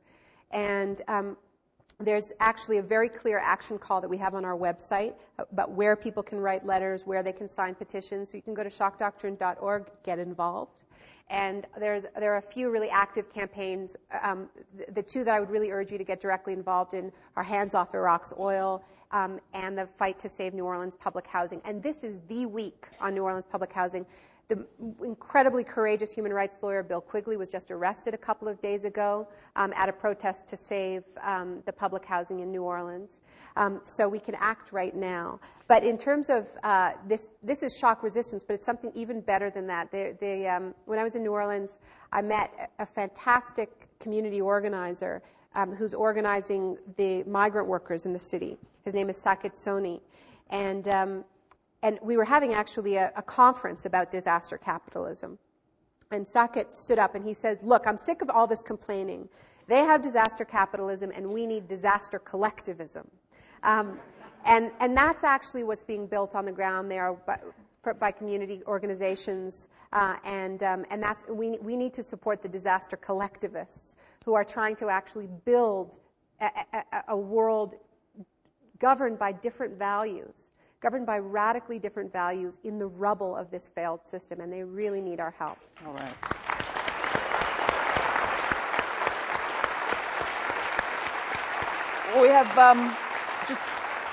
And um, there's actually a very clear action call that we have on our website about where people can write letters, where they can sign petitions. So you can go to shock doctrine dot org, get involved. And there's there are a few really active campaigns. Um, the, the two that I would really urge you to get directly involved in are Hands Off Iraq's Oil um, and the Fight to Save New Orleans Public Housing. And this is the week on New Orleans public housing. The incredibly courageous human rights lawyer Bill Quigley was just arrested a couple of days ago um, at a protest to save um, the public housing in New Orleans. Um, so we can act right now. But in terms of uh, this, this is shock resistance, but it's something even better than that. They, they, um, when I was in New Orleans, I met a fantastic community organizer um, who's organizing the migrant workers in the city. His name is Sakit Soni. And um, And we were having actually a, a conference about disaster capitalism. And Sakit stood up and he said, look, I'm sick of all this complaining. They have disaster capitalism and we need disaster collectivism. Um, and, and that's actually what's being built on the ground there by, by community organizations. Uh, and, um, and that's, we, we need to support the disaster collectivists who are trying to actually build a, a, a world governed by different values, governed by radically different values in the rubble of this failed system, and they really need our help. All right. We have um, just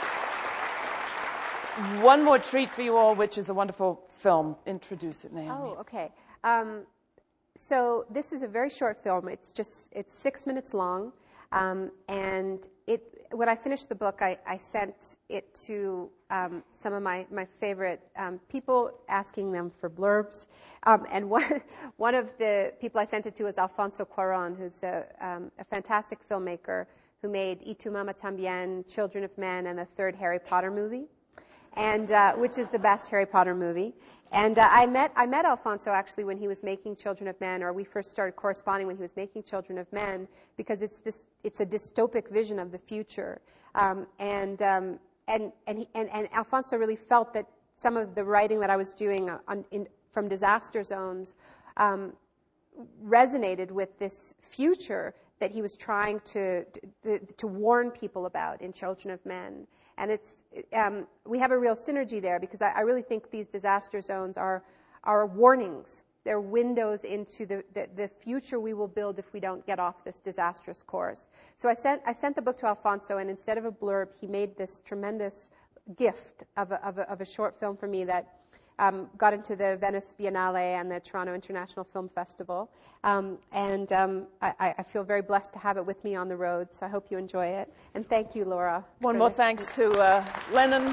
one more treat for you all, which is a wonderful film. Introduce it, Naomi. Oh, okay. Um, so this is a very short film. It's just, it's six minutes long, um, and it when I finished the book, I, I sent it to um, some of my, my favorite um, people, asking them for blurbs. Um, and one, one of the people I sent it to is Alfonso Cuarón, who's a, um, a fantastic filmmaker who made Y Tu Mama Tambien, Children of Men, and the third Harry Potter movie, and uh, which is the best Harry Potter movie. And uh, I met I met Alfonso actually when he was making Children of Men, or we first started corresponding when he was making Children of Men, because it's this it's a dystopic vision of the future, um, and um, and and, he, and and Alfonso really felt that some of the writing that I was doing on, in, from disaster zones um, resonated with this future that he was trying to to, to warn people about in Children of Men. And it's um, we have a real synergy there, because I, I really think these disaster zones are are warnings. They're windows into the, the, the future we will build if we don't get off this disastrous course. So I sent I sent the book to Alfonso, and instead of a blurb, he made this tremendous gift of a, of a, of a short film for me that um, got into the Venice Biennale and the Toronto International Film Festival. Um, and um, I, I feel very blessed to have it with me on the road, so I hope you enjoy it. And thank you, Laura. One more this. thanks to uh, Lennon.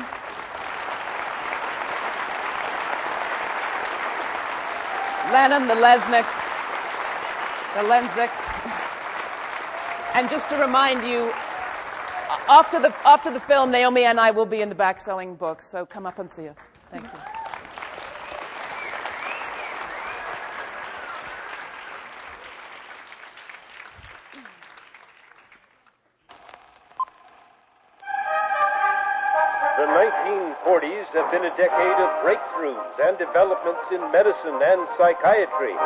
Lennon, the Lesnick, the Lenzik. And just to remind you, after the, after the film, Naomi and I will be in the back selling books, so come up and see us. Thank you. The nineteen forties have been a decade of breakthroughs and developments in medicine and psychiatry.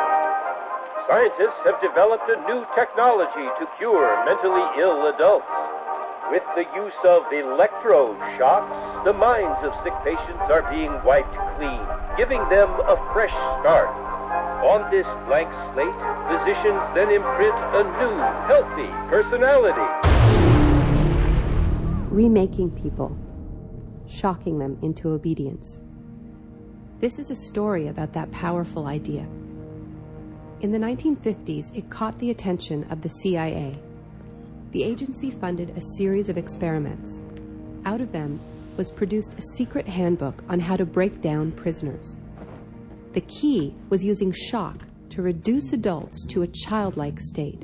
Scientists have developed a new technology to cure mentally ill adults. With the use of electroshocks, the minds of sick patients are being wiped clean, giving them a fresh start. On this blank slate, physicians then imprint a new, healthy personality. Remaking people, shocking them into obedience. This is a story about that powerful idea. In the nineteen fifties, it caught the attention of the C I A. The agency funded a series of experiments. Out of them was produced a secret handbook on how to break down prisoners. The key was using shock to reduce adults to a childlike state.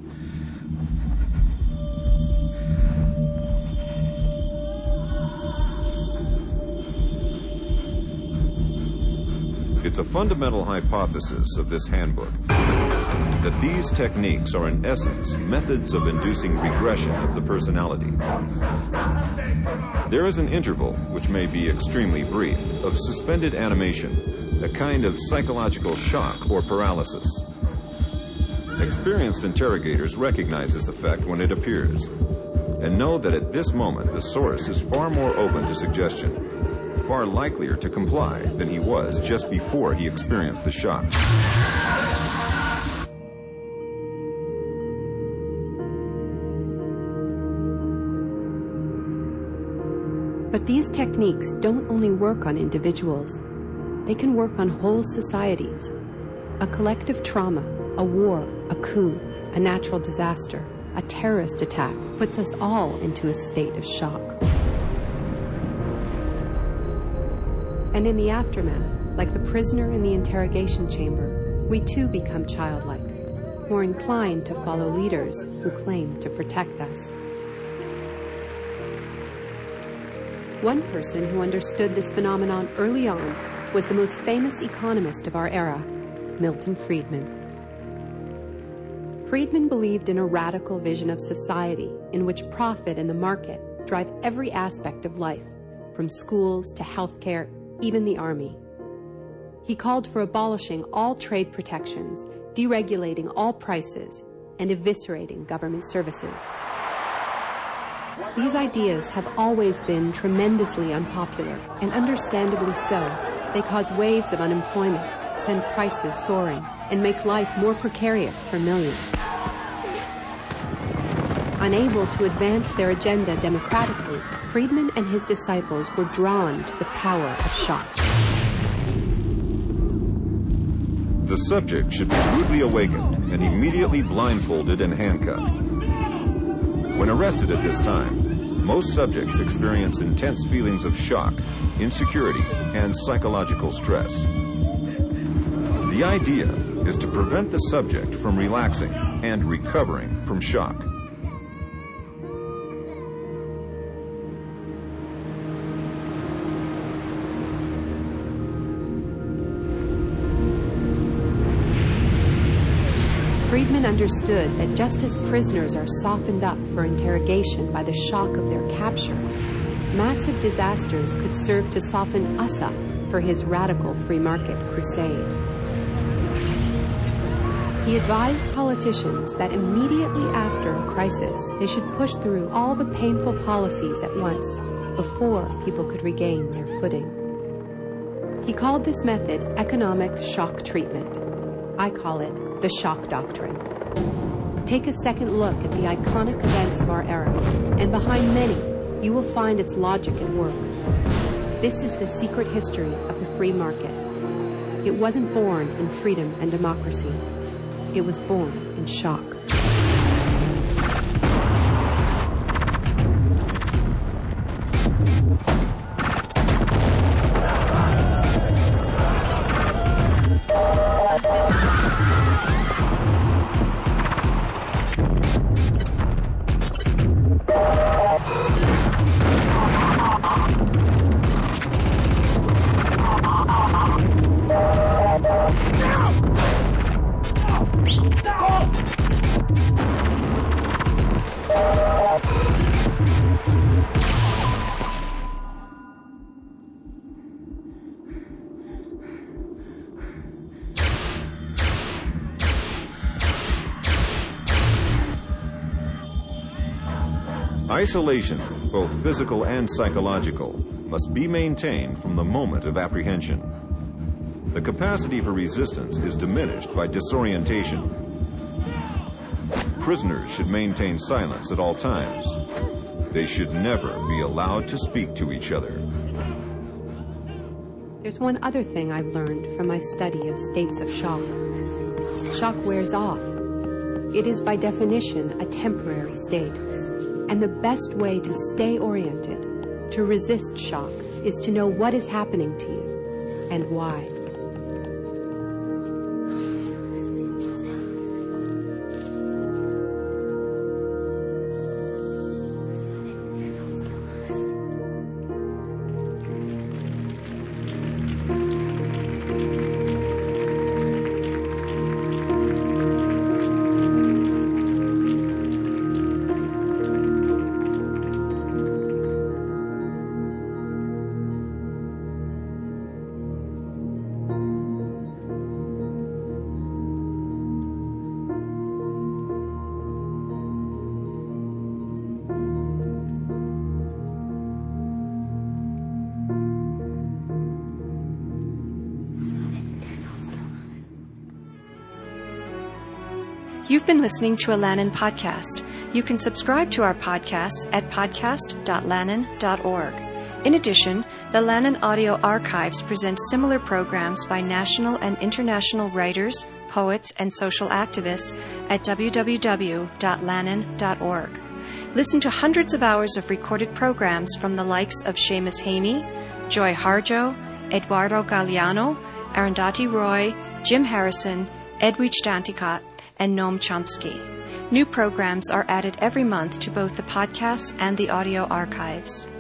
It's a fundamental hypothesis of this handbook that these techniques are in essence methods of inducing regression of the personality. There is an interval, which may be extremely brief, of suspended animation, a kind of psychological shock or paralysis. Experienced interrogators recognize this effect when it appears and know that at this moment the source is far more open to suggestion, far likelier to comply than he was just before he experienced the shock. But these techniques don't only work on individuals. They can work on whole societies. A collective trauma, a war, a coup, a natural disaster, a terrorist attack puts us all into a state of shock. And in the aftermath, like the prisoner in the interrogation chamber, we too become childlike, more inclined to follow leaders who claim to protect us. One person who understood this phenomenon early on was the most famous economist of our era, Milton Friedman. Friedman believed in a radical vision of society in which profit and the market drive every aspect of life, from schools to healthcare, even the army. He called for abolishing all trade protections, deregulating all prices, and eviscerating government services. These ideas have always been tremendously unpopular, and understandably so. They cause waves of unemployment, send prices soaring, and make life more precarious for millions. Unable to advance their agenda democratically, Friedman and his disciples were drawn to the power of shock. The subject should be rudely awakened and immediately blindfolded and handcuffed. When arrested at this time, most subjects experience intense feelings of shock, insecurity, and psychological stress. The idea is to prevent the subject from relaxing and recovering from shock. Friedman understood that just as prisoners are softened up for interrogation by the shock of their capture, massive disasters could serve to soften us up for his radical free market crusade. He advised politicians that immediately after a crisis, they should push through all the painful policies at once before people could regain their footing. He called this method economic shock treatment. I call it the shock doctrine. Take a second look at the iconic events of our era, and behind many, you will find its logic at work. This is the secret history of the free market. It wasn't born in freedom and democracy. It was born in shock. Isolation both physical and psychological, must be maintained from the moment of apprehension. The capacity for resistance is diminished by disorientation. Prisoners should maintain silence at all times. They should never be allowed to speak to each other. There's one other thing I've learned from my study of states of shock. Shock wears off. It is by definition a temporary state. And the best way to stay oriented, to resist shock, is to know what is happening to you and why. You've been listening to a Lannan podcast. You can subscribe to our podcasts at podcast dot lannan dot org. In addition, the Lannan Audio Archives present similar programs by national and international writers, poets, and social activists at w w w dot lannan dot org. Listen to hundreds of hours of recorded programs from the likes of Seamus Haney, Joy Harjo, Eduardo Galeano, Arundhati Roy, Jim Harrison, Edwidge Danticat, and Noam Chomsky. New programs are added every month to both the podcasts and the audio archives.